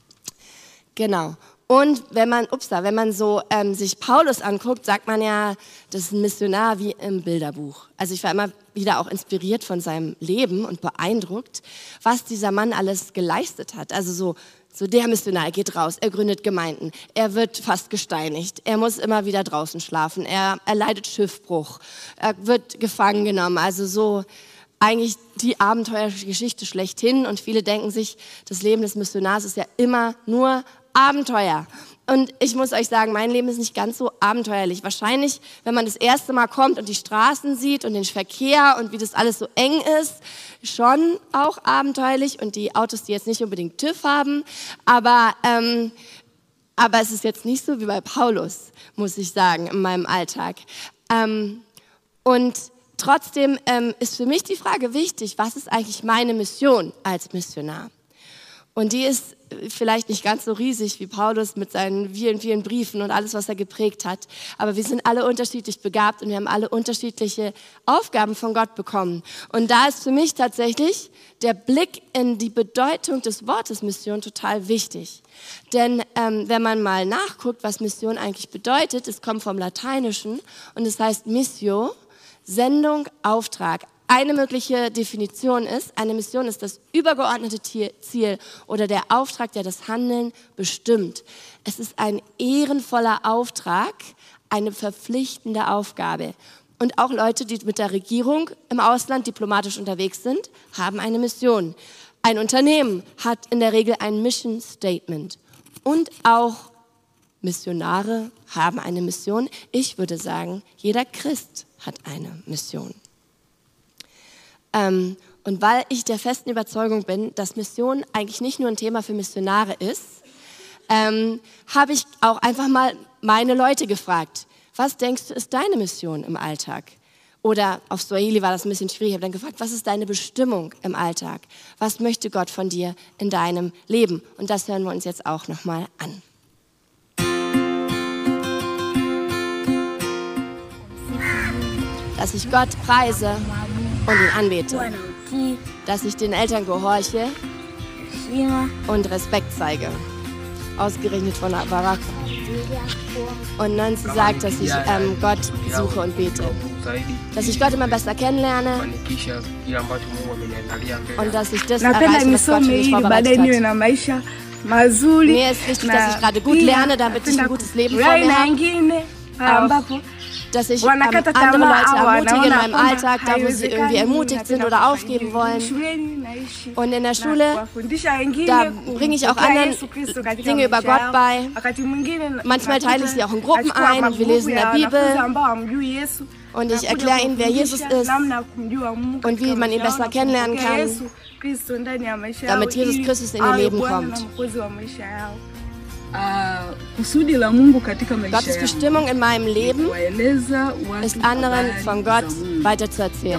Genau. Und wenn man, upsa, wenn man so ähm, sich Paulus anguckt, sagt man ja, das ist ein Missionar wie im Bilderbuch. Also ich war immer wieder auch inspiriert von seinem Leben und beeindruckt, was dieser Mann alles geleistet hat. Also so, so der Missionar, er geht raus, er gründet Gemeinden, er wird fast gesteinigt, er muss immer wieder draußen schlafen, er erleidet Schiffbruch, er wird gefangen genommen. Also so eigentlich die abenteuerliche Geschichte schlechthin. Und viele denken sich, das Leben des Missionars ist ja immer nur Abenteuer. Und ich muss euch sagen, mein Leben ist nicht ganz so abenteuerlich. Wahrscheinlich, wenn man das erste Mal kommt und die Straßen sieht und den Verkehr und wie das alles so eng ist, schon auch abenteuerlich. Und die Autos, die jetzt nicht unbedingt TÜV haben. Aber, ähm, aber es ist jetzt nicht so wie bei Paulus, muss ich sagen, in meinem Alltag. Ähm, und trotzdem ähm, ist für mich die Frage wichtig, was ist eigentlich meine Mission als Missionar? Und die ist vielleicht nicht ganz so riesig wie Paulus mit seinen vielen, vielen Briefen und alles, was er geprägt hat. Aber wir sind alle unterschiedlich begabt und wir haben alle unterschiedliche Aufgaben von Gott bekommen. Und da ist für mich tatsächlich der Blick in die Bedeutung des Wortes Mission total wichtig. Denn ähm, wenn man mal nachguckt, was Mission eigentlich bedeutet, es kommt vom Lateinischen und es heißt Missio, Sendung, Auftrag. Eine mögliche Definition ist, eine Mission ist das übergeordnete Ziel oder der Auftrag, der das Handeln bestimmt. Es ist ein ehrenvoller Auftrag, eine verpflichtende Aufgabe. Und auch Leute, die mit der Regierung im Ausland diplomatisch unterwegs sind, haben eine Mission. Ein Unternehmen hat in der Regel ein Mission Statement. Und auch Missionare haben eine Mission. Ich würde sagen, jeder Christ hat eine Mission. Ähm, und weil ich der festen Überzeugung bin, dass Mission eigentlich nicht nur ein Thema für Missionare ist, ähm, habe ich auch einfach mal meine Leute gefragt, was denkst du ist deine Mission im Alltag? Oder auf Swahili war das ein bisschen schwierig, ich habe dann gefragt, was ist deine Bestimmung im Alltag? Was möchte Gott von dir in deinem Leben? Und das hören wir uns jetzt auch nochmal an. Dass ich Gott preise und ihn anbete, dass ich den Eltern gehorche und Respekt zeige, ausgerechnet von Barack. Und Nancy sagt, dass ich ähm, Gott suche und bete, dass ich Gott immer besser kennenlerne und dass ich das erreiche, was Gott für mich vorbereitet hat. Mir ist wichtig, dass ich gerade gut lerne, damit ich ein gutes Leben vor mir habe. Auch, dass ich ähm, andere Leute ermutige in meinem Alltag, da wo sie irgendwie ermutigt sind oder aufgeben wollen. Und in der Schule, da bringe ich auch anderen Dinge über Gott bei. Manchmal teile ich sie auch in Gruppen ein und wir lesen in der Bibel. Und ich erkläre ihnen, wer Jesus ist und wie man ihn besser kennenlernen kann, damit Jesus Christus in ihr Leben kommt. Gottes Bestimmung in meinem Leben ist, anderen von Gott weiterzuerzählen,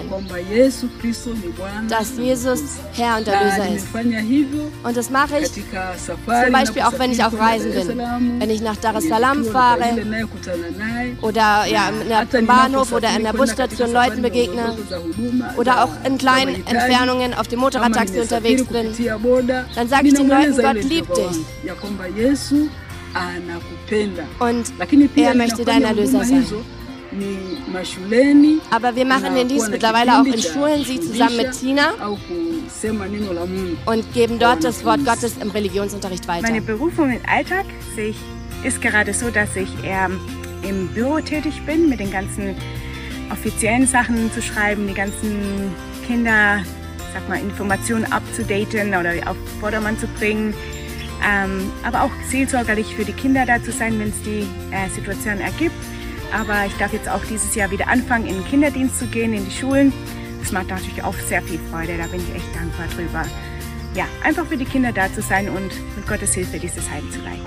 dass Jesus Herr und Erlöser ist. Und das mache ich zum Beispiel auch, wenn ich auf Reisen bin. Wenn ich nach Dar es Salaam fahre oder ja, im Bahnhof oder in der Busstation Leuten begegne oder auch in kleinen Entfernungen auf dem Motorradtaxi unterwegs bin, dann sage ich den Leuten, Gott liebt dich. Und er möchte dein Erlöser sein. Aber wir machen den Dienst mittlerweile auch in Schulen, sie zusammen mit Tina, und geben dort das Wort Gottes im Religionsunterricht weiter. Meine Berufung im Alltag ist gerade so, dass ich eher im Büro tätig bin, mit den ganzen offiziellen Sachen zu schreiben, die ganzen Kinder, sag mal, Informationen abzudaten oder auf Vordermann zu bringen. Ähm, aber auch seelsorgerlich für die Kinder da zu sein, wenn es die äh, Situation ergibt. Aber ich darf jetzt auch dieses Jahr wieder anfangen, in den Kinderdienst zu gehen, in die Schulen. Das macht natürlich auch sehr viel Freude, da bin ich echt dankbar drüber. Ja, einfach für die Kinder da zu sein und mit Gottes Hilfe dieses Heim zu leiten.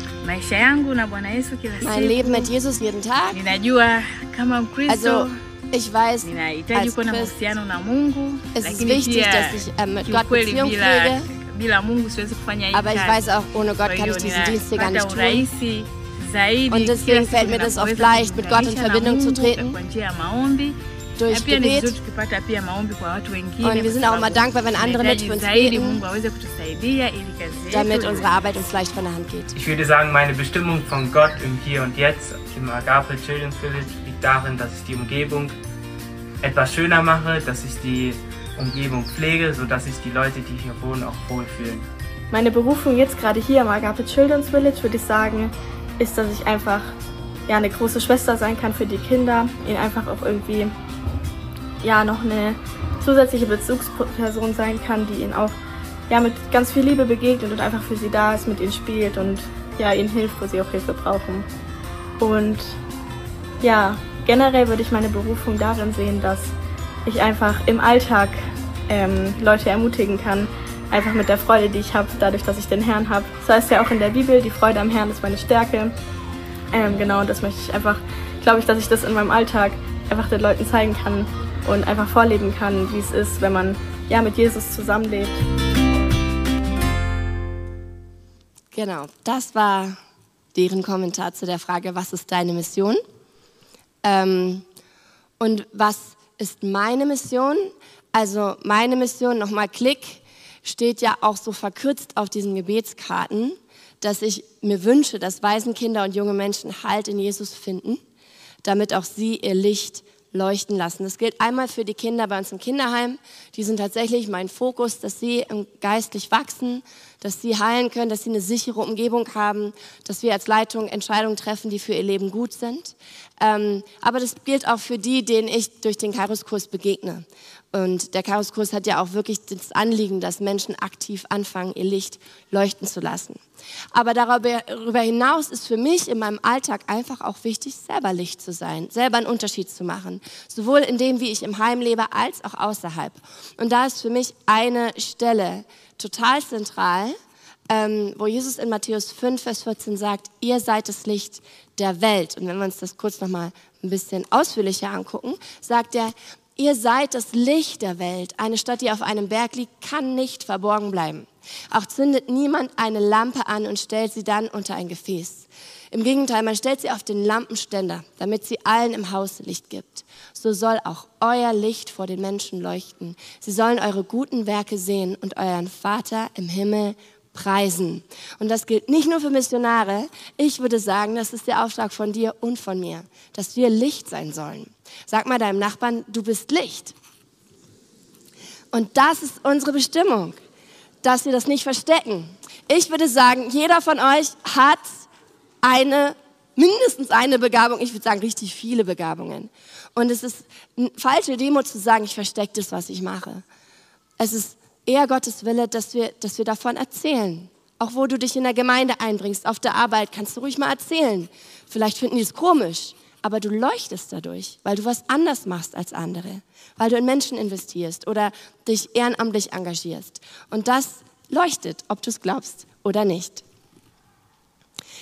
Mein Leben mit Jesus jeden Tag. Also ich weiß, als Christ ist es wichtig, dass ich äh, mit Gott Beziehung pflege. Aber ich weiß auch, ohne Gott kann ich diesen Dienst hier gar nicht tun. Und deswegen fällt mir das oft leicht, mit Gott in Verbindung zu treten, durch Gebet. Und wir sind auch immer dankbar, wenn andere mit für uns beten, damit unsere Arbeit uns leicht von der Hand geht. Ich würde sagen, meine Bestimmung von Gott im Hier und Jetzt, im Agape Children's Village, liegt darin, dass ich die Umgebung etwas schöner mache, dass ich die Umgebung pflege, sodass sich die Leute, die hier wohnen, auch wohlfühlen. Meine Berufung jetzt gerade hier im Agape Children's Village, würde ich sagen, ist, dass ich einfach ja, eine große Schwester sein kann für die Kinder, ihnen einfach auch irgendwie ja, noch eine zusätzliche Bezugsperson sein kann, die ihnen auch ja, mit ganz viel Liebe begegnet und einfach für sie da ist, mit ihnen spielt und ja, ihnen hilft, wo sie auch Hilfe brauchen. Und ja, generell würde ich meine Berufung darin sehen, dass ich einfach im Alltag ähm, Leute ermutigen kann, einfach mit der Freude, die ich habe, dadurch, dass ich den Herrn habe. Das heißt ja auch in der Bibel, die Freude am Herrn ist meine Stärke. Ähm, genau, und das möchte ich einfach, glaube ich, dass ich das in meinem Alltag einfach den Leuten zeigen kann und einfach vorleben kann, wie es ist, wenn man ja mit Jesus zusammenlebt. Genau, das war deren Kommentar zu der Frage, was ist deine Mission? Ähm, und was ist meine Mission? Also meine Mission, nochmal Klick, steht ja auch so verkürzt auf diesen Gebetskarten, dass ich mir wünsche, dass Waisenkinder und junge Menschen Halt in Jesus finden, damit auch sie ihr Licht leuchten lassen. Das gilt einmal für die Kinder bei uns im Kinderheim. Die sind tatsächlich mein Fokus, dass sie geistlich wachsen, dass sie heilen können, dass sie eine sichere Umgebung haben, dass wir als Leitung Entscheidungen treffen, die für ihr Leben gut sind. Ähm, aber das gilt auch für die, denen ich durch den Kairos-Kurs begegne. Und der Kairos-Kurs hat ja auch wirklich das Anliegen, dass Menschen aktiv anfangen, ihr Licht leuchten zu lassen. Aber darüber hinaus ist für mich in meinem Alltag einfach auch wichtig, selber Licht zu sein, selber einen Unterschied zu machen. Sowohl in dem, wie ich im Heim lebe, als auch außerhalb. Und da ist für mich eine Stelle total zentral, ähm, wo Jesus in Matthäus fünf, Vers vierzehn sagt, ihr seid das Licht der Welt. Und wenn wir uns das kurz nochmal ein bisschen ausführlicher angucken, sagt er, ihr seid das Licht der Welt. Eine Stadt, die auf einem Berg liegt, kann nicht verborgen bleiben. Auch zündet niemand eine Lampe an und stellt sie dann unter ein Gefäß. Im Gegenteil, man stellt sie auf den Lampenständer, damit sie allen im Haus Licht gibt. So soll auch euer Licht vor den Menschen leuchten. Sie sollen eure guten Werke sehen und euren Vater im Himmel preisen. Und das gilt nicht nur für Missionare. Ich würde sagen, das ist der Auftrag von dir und von mir, dass wir Licht sein sollen. Sag mal deinem Nachbarn, du bist Licht. Und das ist unsere Bestimmung, dass wir das nicht verstecken. Ich würde sagen, jeder von euch hat eine, mindestens eine Begabung, ich würde sagen richtig viele Begabungen. Und es ist eine falsche Demo zu sagen, ich verstecke das, was ich mache. Es ist eher Gottes Wille, dass wir, dass wir davon erzählen. Auch wo du dich in der Gemeinde einbringst, auf der Arbeit, kannst du ruhig mal erzählen. Vielleicht finden die es komisch, aber du leuchtest dadurch, weil du was anders machst als andere, weil du in Menschen investierst oder dich ehrenamtlich engagierst. Und das leuchtet, ob du es glaubst oder nicht.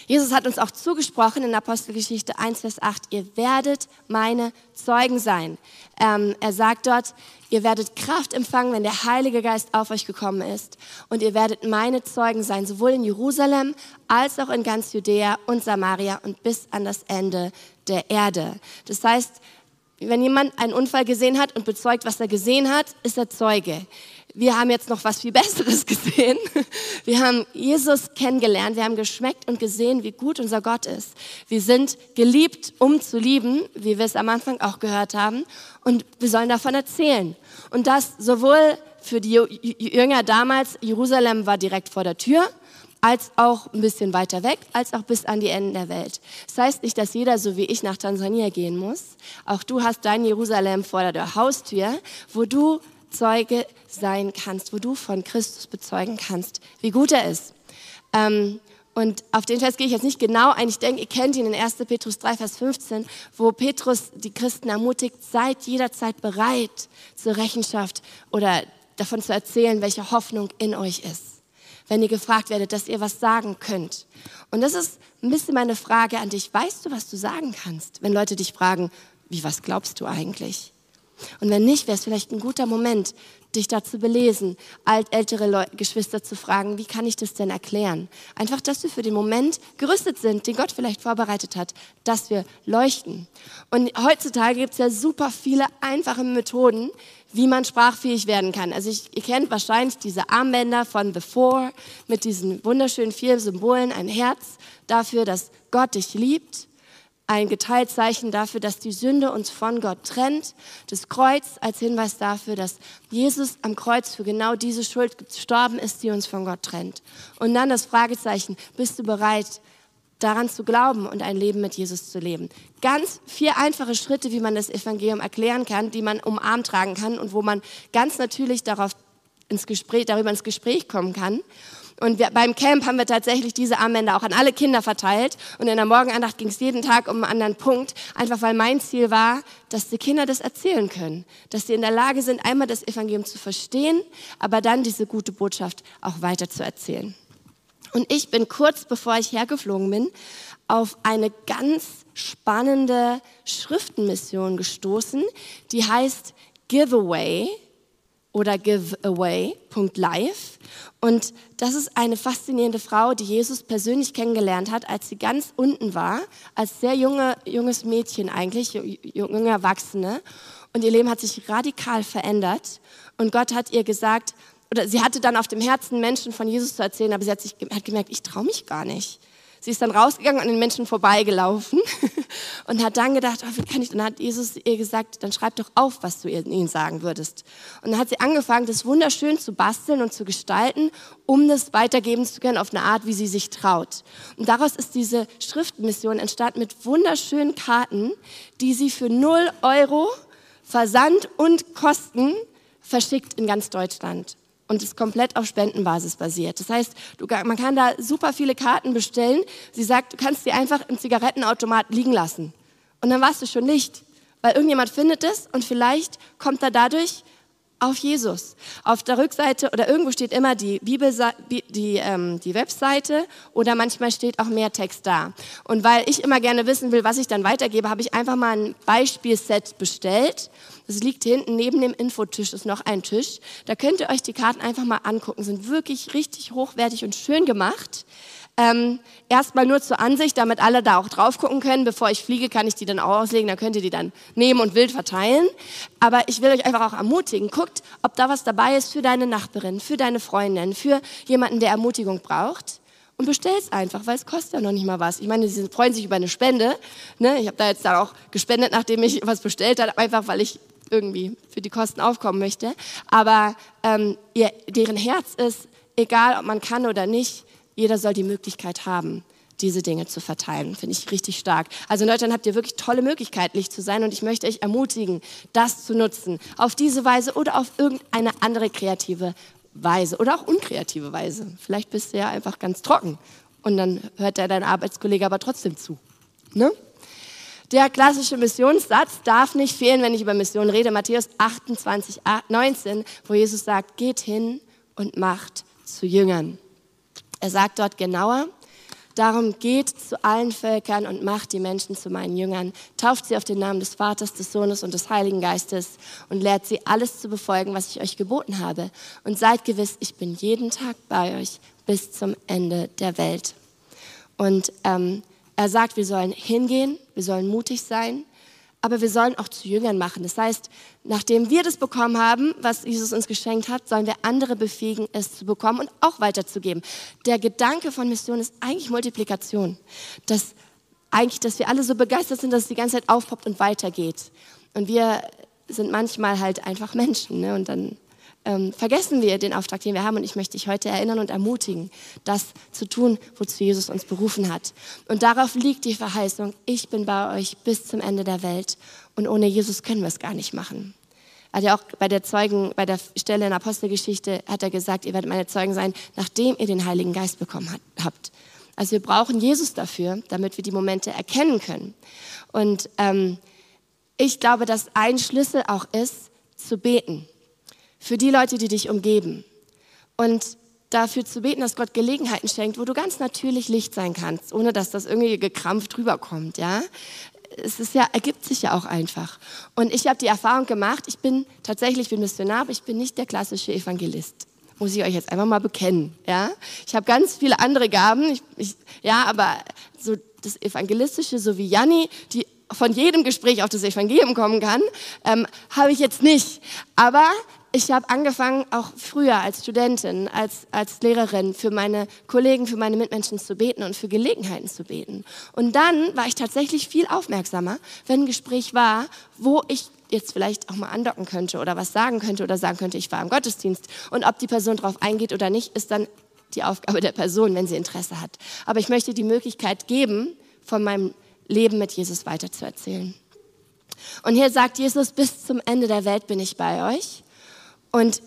Jesus hat uns auch zugesprochen in Apostelgeschichte eins, Vers acht, ihr werdet meine Zeugen sein. Ähm, er sagt dort, ihr werdet Kraft empfangen, wenn der Heilige Geist auf euch gekommen ist. Und ihr werdet meine Zeugen sein, sowohl in Jerusalem als auch in ganz Judäa und Samaria und bis an das Ende der Erde. Das heißt, wenn jemand einen Unfall gesehen hat und bezeugt, was er gesehen hat, ist er Zeuge. Wir haben jetzt noch was viel Besseres gesehen. Wir haben Jesus kennengelernt, wir haben geschmeckt und gesehen, wie gut unser Gott ist. Wir sind geliebt, um zu lieben, wie wir es am Anfang auch gehört haben. Und wir sollen davon erzählen. Und das sowohl für die Jünger damals, Jerusalem war direkt vor der Tür, als auch ein bisschen weiter weg, als auch bis an die Enden der Welt. Das heißt nicht, dass jeder so wie ich nach Tansania gehen muss. Auch du hast dein Jerusalem vor der Haustür, wo du Zeuge sein kannst, wo du von Christus bezeugen kannst, wie gut er ist. Ähm, und auf den Vers gehe ich jetzt nicht genau ein. Ich denke, ihr kennt ihn in erster Petrus drei, Vers fünfzehn, wo Petrus die Christen ermutigt, seid jederzeit bereit zur Rechenschaft oder davon zu erzählen, welche Hoffnung in euch ist. Wenn ihr gefragt werdet, dass ihr was sagen könnt. Und das ist ein bisschen meine Frage an dich. Weißt du, was du sagen kannst, wenn Leute dich fragen, wie, was glaubst du eigentlich? Und wenn nicht, wäre es vielleicht ein guter Moment, dich dazu belesen, alt, ältere Leu- Geschwister zu fragen, wie kann ich das denn erklären? Einfach, dass wir für den Moment gerüstet sind, den Gott vielleicht vorbereitet hat, dass wir leuchten. Und heutzutage gibt es ja super viele einfache Methoden, wie man sprachfähig werden kann. Also ich, ihr kennt wahrscheinlich diese Armbänder von The Four mit diesen wunderschönen vier Symbolen, ein Herz dafür, dass Gott dich liebt, ein Geteiltzeichen dafür, dass die Sünde uns von Gott trennt, das Kreuz als Hinweis dafür, dass Jesus am Kreuz für genau diese Schuld gestorben ist, die uns von Gott trennt. Und dann das Fragezeichen, bist du bereit, daran zu glauben und ein Leben mit Jesus zu leben? Ganz vier einfache Schritte, wie man das Evangelium erklären kann, die man um den Arm tragen kann und wo man ganz natürlich darauf ins Gespräch, darüber ins Gespräch kommen kann. Und wir, beim Camp haben wir tatsächlich diese Armbänder auch an alle Kinder verteilt. Und in der Morgenandacht ging es jeden Tag um einen anderen Punkt. Einfach weil mein Ziel war, dass die Kinder das erzählen können. Dass sie in der Lage sind, einmal das Evangelium zu verstehen, aber dann diese gute Botschaft auch weiter zu erzählen. Und ich bin kurz bevor ich hergeflogen bin, auf eine ganz spannende Schriftenmission gestoßen, die heißt Giveaway oder giveaway punkt live. Und das ist eine faszinierende Frau, die Jesus persönlich kennengelernt hat, als sie ganz unten war, als sehr junge, junges Mädchen eigentlich, junge Erwachsene. Und ihr Leben hat sich radikal verändert. Und Gott hat ihr gesagt, oder sie hatte dann auf dem Herzen, Menschen von Jesus zu erzählen, aber sie hat, sich, hat gemerkt, ich traue mich gar nicht. Sie ist dann rausgegangen und an den Menschen vorbeigelaufen und hat dann gedacht, oh, wie kann ich? Und dann hat Jesus ihr gesagt, dann schreib doch auf, was du ihnen sagen würdest. Und dann hat sie angefangen, das wunderschön zu basteln und zu gestalten, um das weitergeben zu können auf eine Art, wie sie sich traut. Und daraus ist diese Schriftenmission entstanden mit wunderschönen Karten, die sie für null Euro Versand und Kosten verschickt in ganz Deutschland. Und ist komplett auf Spendenbasis basiert. Das heißt, du, man kann da super viele Karten bestellen. Sie sagt, du kannst die einfach im Zigarettenautomat liegen lassen. Und dann warst du schon nicht. Weil irgendjemand findet es und vielleicht kommt er dadurch auf Jesus. Auf der Rückseite oder irgendwo steht immer die, Bibel, die, ähm, die Webseite oder manchmal steht auch mehr Text da. Und weil ich immer gerne wissen will, was ich dann weitergebe, habe ich einfach mal ein Beispielset bestellt. Das liegt hinten neben dem Infotisch, ist noch ein Tisch. Da könnt ihr euch die Karten einfach mal angucken. Sind wirklich richtig hochwertig und schön gemacht. Ähm, erstmal nur zur Ansicht, damit alle da auch drauf gucken können. Bevor ich fliege, kann ich die dann auch auslegen, dann könnt ihr die dann nehmen und wild verteilen. Aber ich will euch einfach auch ermutigen, guckt, ob da was dabei ist für deine Nachbarin, für deine Freundin, für jemanden, der Ermutigung braucht. Und bestell's einfach, weil es kostet ja noch nicht mal was. Ich meine, sie freuen sich über eine Spende. Ne? Ich habe da jetzt dann auch gespendet, nachdem ich was bestellt habe, einfach weil ich irgendwie für die Kosten aufkommen möchte. Aber ähm, ihr, deren Herz ist, egal ob man kann oder nicht, jeder soll die Möglichkeit haben, diese Dinge zu verteilen. Finde ich richtig stark. Also in Deutschland habt ihr wirklich tolle Möglichkeiten, Licht zu sein. Und ich möchte euch ermutigen, das zu nutzen. Auf diese Weise oder auf irgendeine andere kreative Weise. Oder auch unkreative Weise. Vielleicht bist du ja einfach ganz trocken. Und dann hört ja dein Arbeitskollege aber trotzdem zu. Ne? Der klassische Missionssatz darf nicht fehlen, wenn ich über Mission rede. Matthäus achtundzwanzig, neunzehn, wo Jesus sagt, geht hin und macht zu Jüngern. Er sagt dort genauer, Darum geht zu allen Völkern und macht die Menschen zu meinen Jüngern, tauft sie auf den Namen des Vaters, des Sohnes und des Heiligen Geistes und lehrt sie, alles zu befolgen, was ich euch geboten habe. Und seid gewiss, ich bin jeden Tag bei euch bis zum Ende der Welt. Und ähm, er sagt, wir sollen hingehen, wir sollen mutig sein, aber wir sollen auch zu Jüngern machen. Das heißt, nachdem wir das bekommen haben, was Jesus uns geschenkt hat, sollen wir andere befähigen, es zu bekommen und auch weiterzugeben. Der Gedanke von Mission ist eigentlich Multiplikation. Dass, eigentlich, dass wir alle so begeistert sind, dass es die ganze Zeit aufpoppt und weitergeht. Und wir sind manchmal halt einfach Menschen, ne? Und dann ähm, vergessen wir den Auftrag, den wir haben. Und ich möchte dich heute erinnern und ermutigen, das zu tun, wozu Jesus uns berufen hat. Und darauf liegt die Verheißung, ich bin bei euch bis zum Ende der Welt. Und ohne Jesus können wir es gar nicht machen. Hat ja auch bei der Zeugen, bei der Stelle in der Apostelgeschichte, hat er gesagt, ihr werdet meine Zeugen sein, nachdem ihr den Heiligen Geist bekommen hat, habt. Also wir brauchen Jesus dafür, damit wir die Momente erkennen können. Und ähm, ich glaube, dass ein Schlüssel auch ist, zu beten. Für die Leute, die dich umgeben. Und dafür zu beten, dass Gott Gelegenheiten schenkt, wo du ganz natürlich Licht sein kannst, ohne dass das irgendwie gekrampft rüberkommt, ja. Es ist ja, ergibt sich ja auch einfach. Und ich habe die Erfahrung gemacht, ich bin tatsächlich, ich bin Missionar, aber ich bin nicht der klassische Evangelist. Muss ich euch jetzt einfach mal bekennen, ja. Ich habe ganz viele andere Gaben, ich, ich, ja, aber so das Evangelistische, so wie Janni, die von jedem Gespräch auf das Evangelium kommen kann, ähm, habe ich jetzt nicht. Aber ich habe angefangen, auch früher als Studentin, als, als Lehrerin, für meine Kollegen, für meine Mitmenschen zu beten und für Gelegenheiten zu beten. Und dann war ich tatsächlich viel aufmerksamer, wenn ein Gespräch war, wo ich jetzt vielleicht auch mal andocken könnte oder was sagen könnte oder sagen könnte, ich war im Gottesdienst. Und ob die Person darauf eingeht oder nicht, ist dann die Aufgabe der Person, wenn sie Interesse hat. Aber ich möchte die Möglichkeit geben, von meinem Leben mit Jesus weiterzuerzählen. Und hier sagt Jesus, bis zum Ende der Welt bin ich bei euch. Und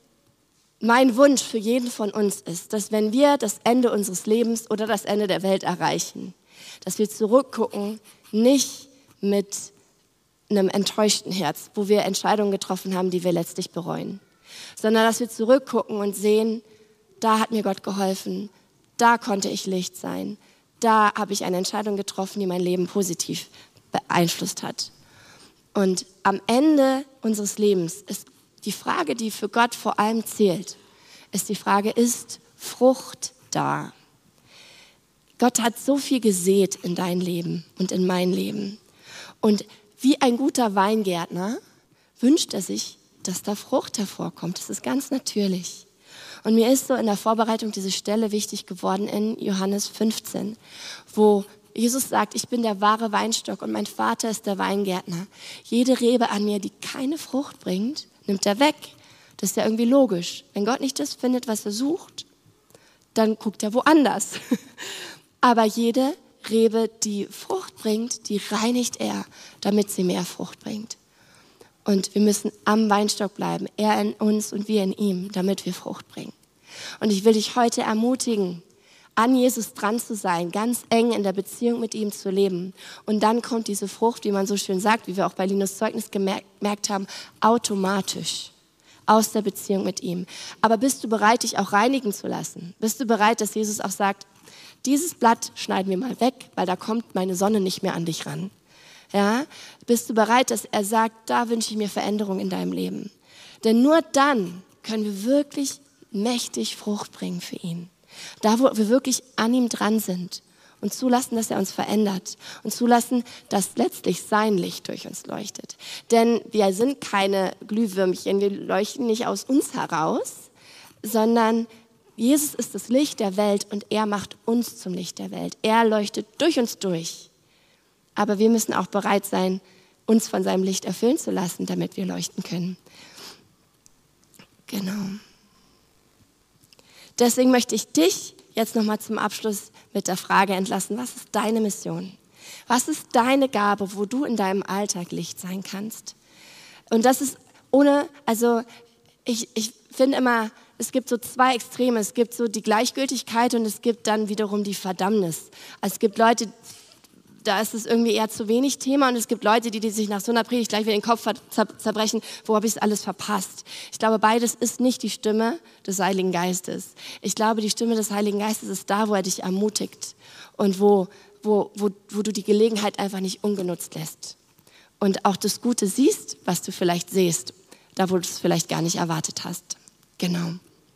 mein Wunsch für jeden von uns ist, dass wenn wir das Ende unseres Lebens oder das Ende der Welt erreichen, dass wir zurückgucken, nicht mit einem enttäuschten Herz, wo wir Entscheidungen getroffen haben, die wir letztlich bereuen, sondern dass wir zurückgucken und sehen, da hat mir Gott geholfen, da konnte ich Licht sein, da habe ich eine Entscheidung getroffen, die mein Leben positiv beeinflusst hat. Und am Ende unseres Lebens ist die Frage, die für Gott vor allem zählt, ist die Frage, ist Frucht da? Gott hat so viel gesät in dein Leben und in mein Leben. Und wie ein guter Weingärtner wünscht er sich, dass da Frucht hervorkommt. Das ist ganz natürlich. Und mir ist so in der Vorbereitung diese Stelle wichtig geworden in Johannes fünfzehn, wo Jesus sagt, ich bin der wahre Weinstock und mein Vater ist der Weingärtner. Jede Rebe an mir, die keine Frucht bringt, nimmt er weg. Das ist ja irgendwie logisch. Wenn Gott nicht das findet, was er sucht, dann guckt er woanders. Aber jede Rebe, die Frucht bringt, die reinigt er, damit sie mehr Frucht bringt. Und wir müssen am Weinstock bleiben, er in uns und wir in ihm, damit wir Frucht bringen. Und ich will dich heute ermutigen, an Jesus dran zu sein, ganz eng in der Beziehung mit ihm zu leben. Und dann kommt diese Frucht, wie man so schön sagt, wie wir auch bei Linus Zeugnis gemerkt haben, automatisch aus der Beziehung mit ihm. Aber bist du bereit, dich auch reinigen zu lassen? Bist du bereit, dass Jesus auch sagt, dieses Blatt schneiden wir mal weg, weil da kommt meine Sonne nicht mehr an dich ran? Ja? Bist du bereit, dass er sagt, da wünsche ich mir Veränderung in deinem Leben? Denn nur dann können wir wirklich mächtig Frucht bringen für ihn. Da, wo wir wirklich an ihm dran sind und zulassen, dass er uns verändert und zulassen, dass letztlich sein Licht durch uns leuchtet. Denn wir sind keine Glühwürmchen, wir leuchten nicht aus uns heraus, sondern Jesus ist das Licht der Welt und er macht uns zum Licht der Welt. Er leuchtet durch uns durch. Aber wir müssen auch bereit sein, uns von seinem Licht erfüllen zu lassen, damit wir leuchten können. Genau. Deswegen möchte ich dich jetzt nochmal zum Abschluss mit der Frage entlassen, was ist deine Mission? Was ist deine Gabe, wo du in deinem Alltag Licht sein kannst? Und das ist ohne, also ich, ich finde immer, es gibt so zwei Extreme. Es gibt so die Gleichgültigkeit und es gibt dann wiederum die Verdammnis. Also es gibt Leute, da ist es irgendwie eher zu wenig Thema und es gibt Leute, die, die sich nach so einer Predigt gleich wieder den Kopf zerbrechen, wo habe ich es alles verpasst. Ich glaube, beides ist nicht die Stimme des Heiligen Geistes. Ich glaube, die Stimme des Heiligen Geistes ist da, wo er dich ermutigt und wo, wo, wo, wo du die Gelegenheit einfach nicht ungenutzt lässt. Und auch das Gute siehst, was du vielleicht siehst, da wo du es vielleicht gar nicht erwartet hast. Genau.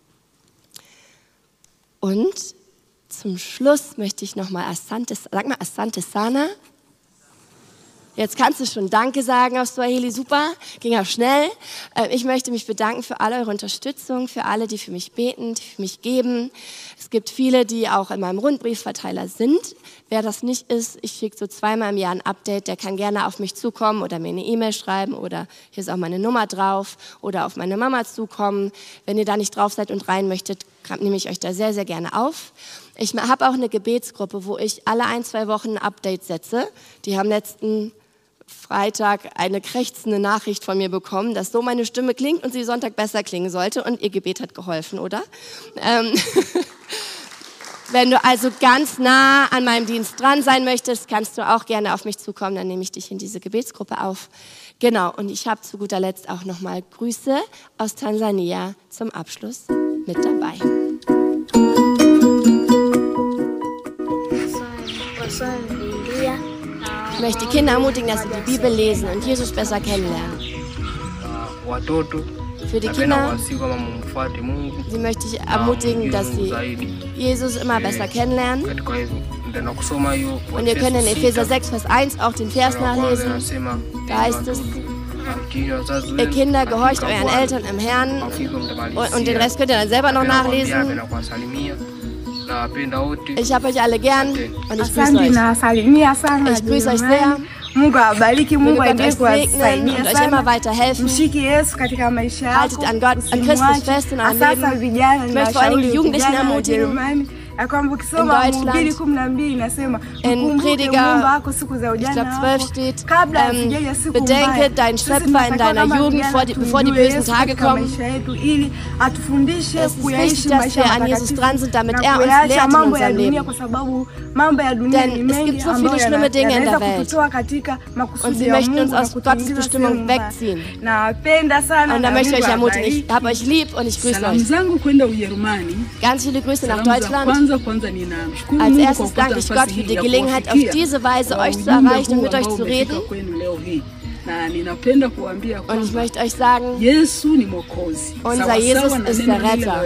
Und zum Schluss möchte ich nochmal Asante, sag mal Asante Sana. Jetzt kannst du schon Danke sagen auf Swahili, super, ging auch schnell. Ich möchte mich bedanken für all eure Unterstützung, für alle, die für mich beten, die für mich geben. Es gibt viele, die auch in meinem Rundbriefverteiler sind. Wer das nicht ist, ich schicke so zweimal im Jahr ein Update, der kann gerne auf mich zukommen oder mir eine E-Mail schreiben oder hier ist auch meine Nummer drauf oder auf meine Mama zukommen. Wenn ihr da nicht drauf seid und rein möchtet, nehme ich euch da sehr, sehr gerne auf. Ich habe auch eine Gebetsgruppe, wo ich alle ein, zwei Wochen ein Update setze. Die haben letzten Freitag eine krächzende Nachricht von mir bekommen, dass so meine Stimme klingt und sie Sonntag besser klingen sollte und ihr Gebet hat geholfen, oder? Ähm Wenn du also ganz nah an meinem Dienst dran sein möchtest, kannst du auch gerne auf mich zukommen, dann nehme ich dich in diese Gebetsgruppe auf. Genau, und ich habe zu guter Letzt auch nochmal Grüße aus Tansania zum Abschluss mit dabei. Ich möchte die Kinder ermutigen, dass sie die Bibel lesen und Jesus besser kennenlernen. Für die Kinder, sie möchte ich ermutigen, dass sie Jesus immer besser kennenlernen. Und ihr könnt in Epheser sechs, Vers eins auch den Vers nachlesen. Da heißt es, ihr Kinder, gehorcht euren Eltern im Herrn. Und, und den Rest könnt ihr dann selber noch nachlesen. Ich habe euch alle gern und ich grüße euch. Ich grüße euch sehr. Mungu awabariki, Mungu aendelee kuwasaidia und euch immer weiter helfen. Mshike Yesu katika maisha yako. Haltet an Gott, an Christus fest in eurem Leben. Ich möchte vor allem die Jugendlichen ermutigen. In Deutschland, in Prediger, ich glaube zwölf steht, ähm, bedenke deinen Schöpfer in deiner Jugend, vor die, bevor die bösen Tage kommen. Es ist wichtig, dass wir an Jesus dran sind, damit er uns lehrt in unserem Leben. Denn es gibt so viele schlimme Dinge in der Welt und sie möchten uns aus Gottes Bestimmung wegziehen. Und da möchte ich euch ermutigen, ich habe euch lieb und ich grüße euch. Ganz viele Grüße nach Deutschland. Als erstes danke ich Gott für die Gelegenheit, auf diese Weise euch zu erreichen und mit euch zu reden. Und ich möchte euch sagen, unser Jesus ist der Retter.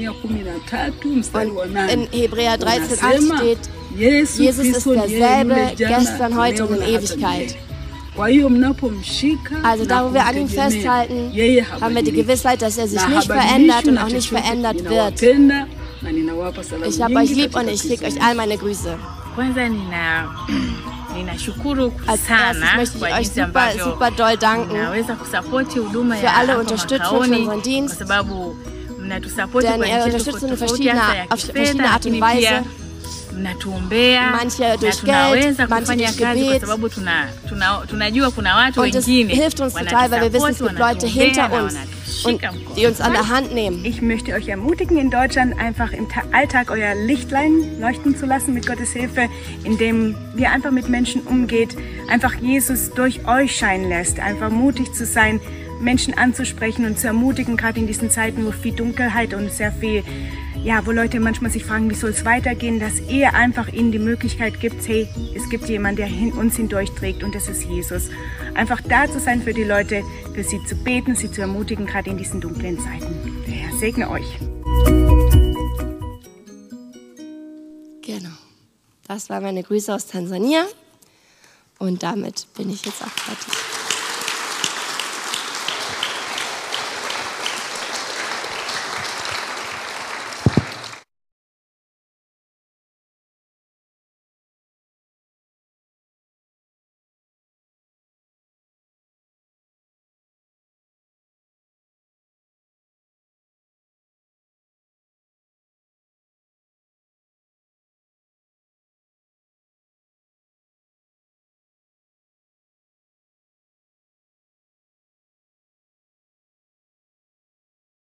Und in Hebräer dreizehn acht steht, Jesus ist derselbe, gestern, heute und in Ewigkeit. Also da, wo wir an ihm festhalten, haben wir die Gewissheit, dass er sich nicht verändert und auch nicht verändert wird. Ich habe euch lieb und ich schicke euch all meine Grüße. Als erstes möchte ich euch super, super doll danken für alle Unterstützung für unseren Dienst, denn ihr unterstützt uns auf verschiedene Art und Weise. Manche durch Geld, manche durch Gebet. Und es hilft uns total, weil wir wissen, es gibt Leute hinter uns, und die uns an der Hand nehmen. Ich möchte euch ermutigen, in Deutschland einfach im Alltag euer Lichtlein leuchten zu lassen mit Gottes Hilfe, indem ihr einfach mit Menschen umgeht, einfach Jesus durch euch scheinen lässt, einfach mutig zu sein, Menschen anzusprechen und zu ermutigen, gerade in diesen Zeiten, wo viel Dunkelheit und sehr viel, ja, wo Leute manchmal sich fragen, wie soll es weitergehen, dass ihr einfach ihnen die Möglichkeit gibt, hey, es gibt jemanden, der hin, uns hindurchträgt und das ist Jesus. Einfach da zu sein für die Leute, für sie zu beten, sie zu ermutigen, gerade in diesen dunklen Zeiten. Der Herr segne euch. Genau. Das waren meine Grüße aus Tansania und damit bin ich jetzt auch fertig.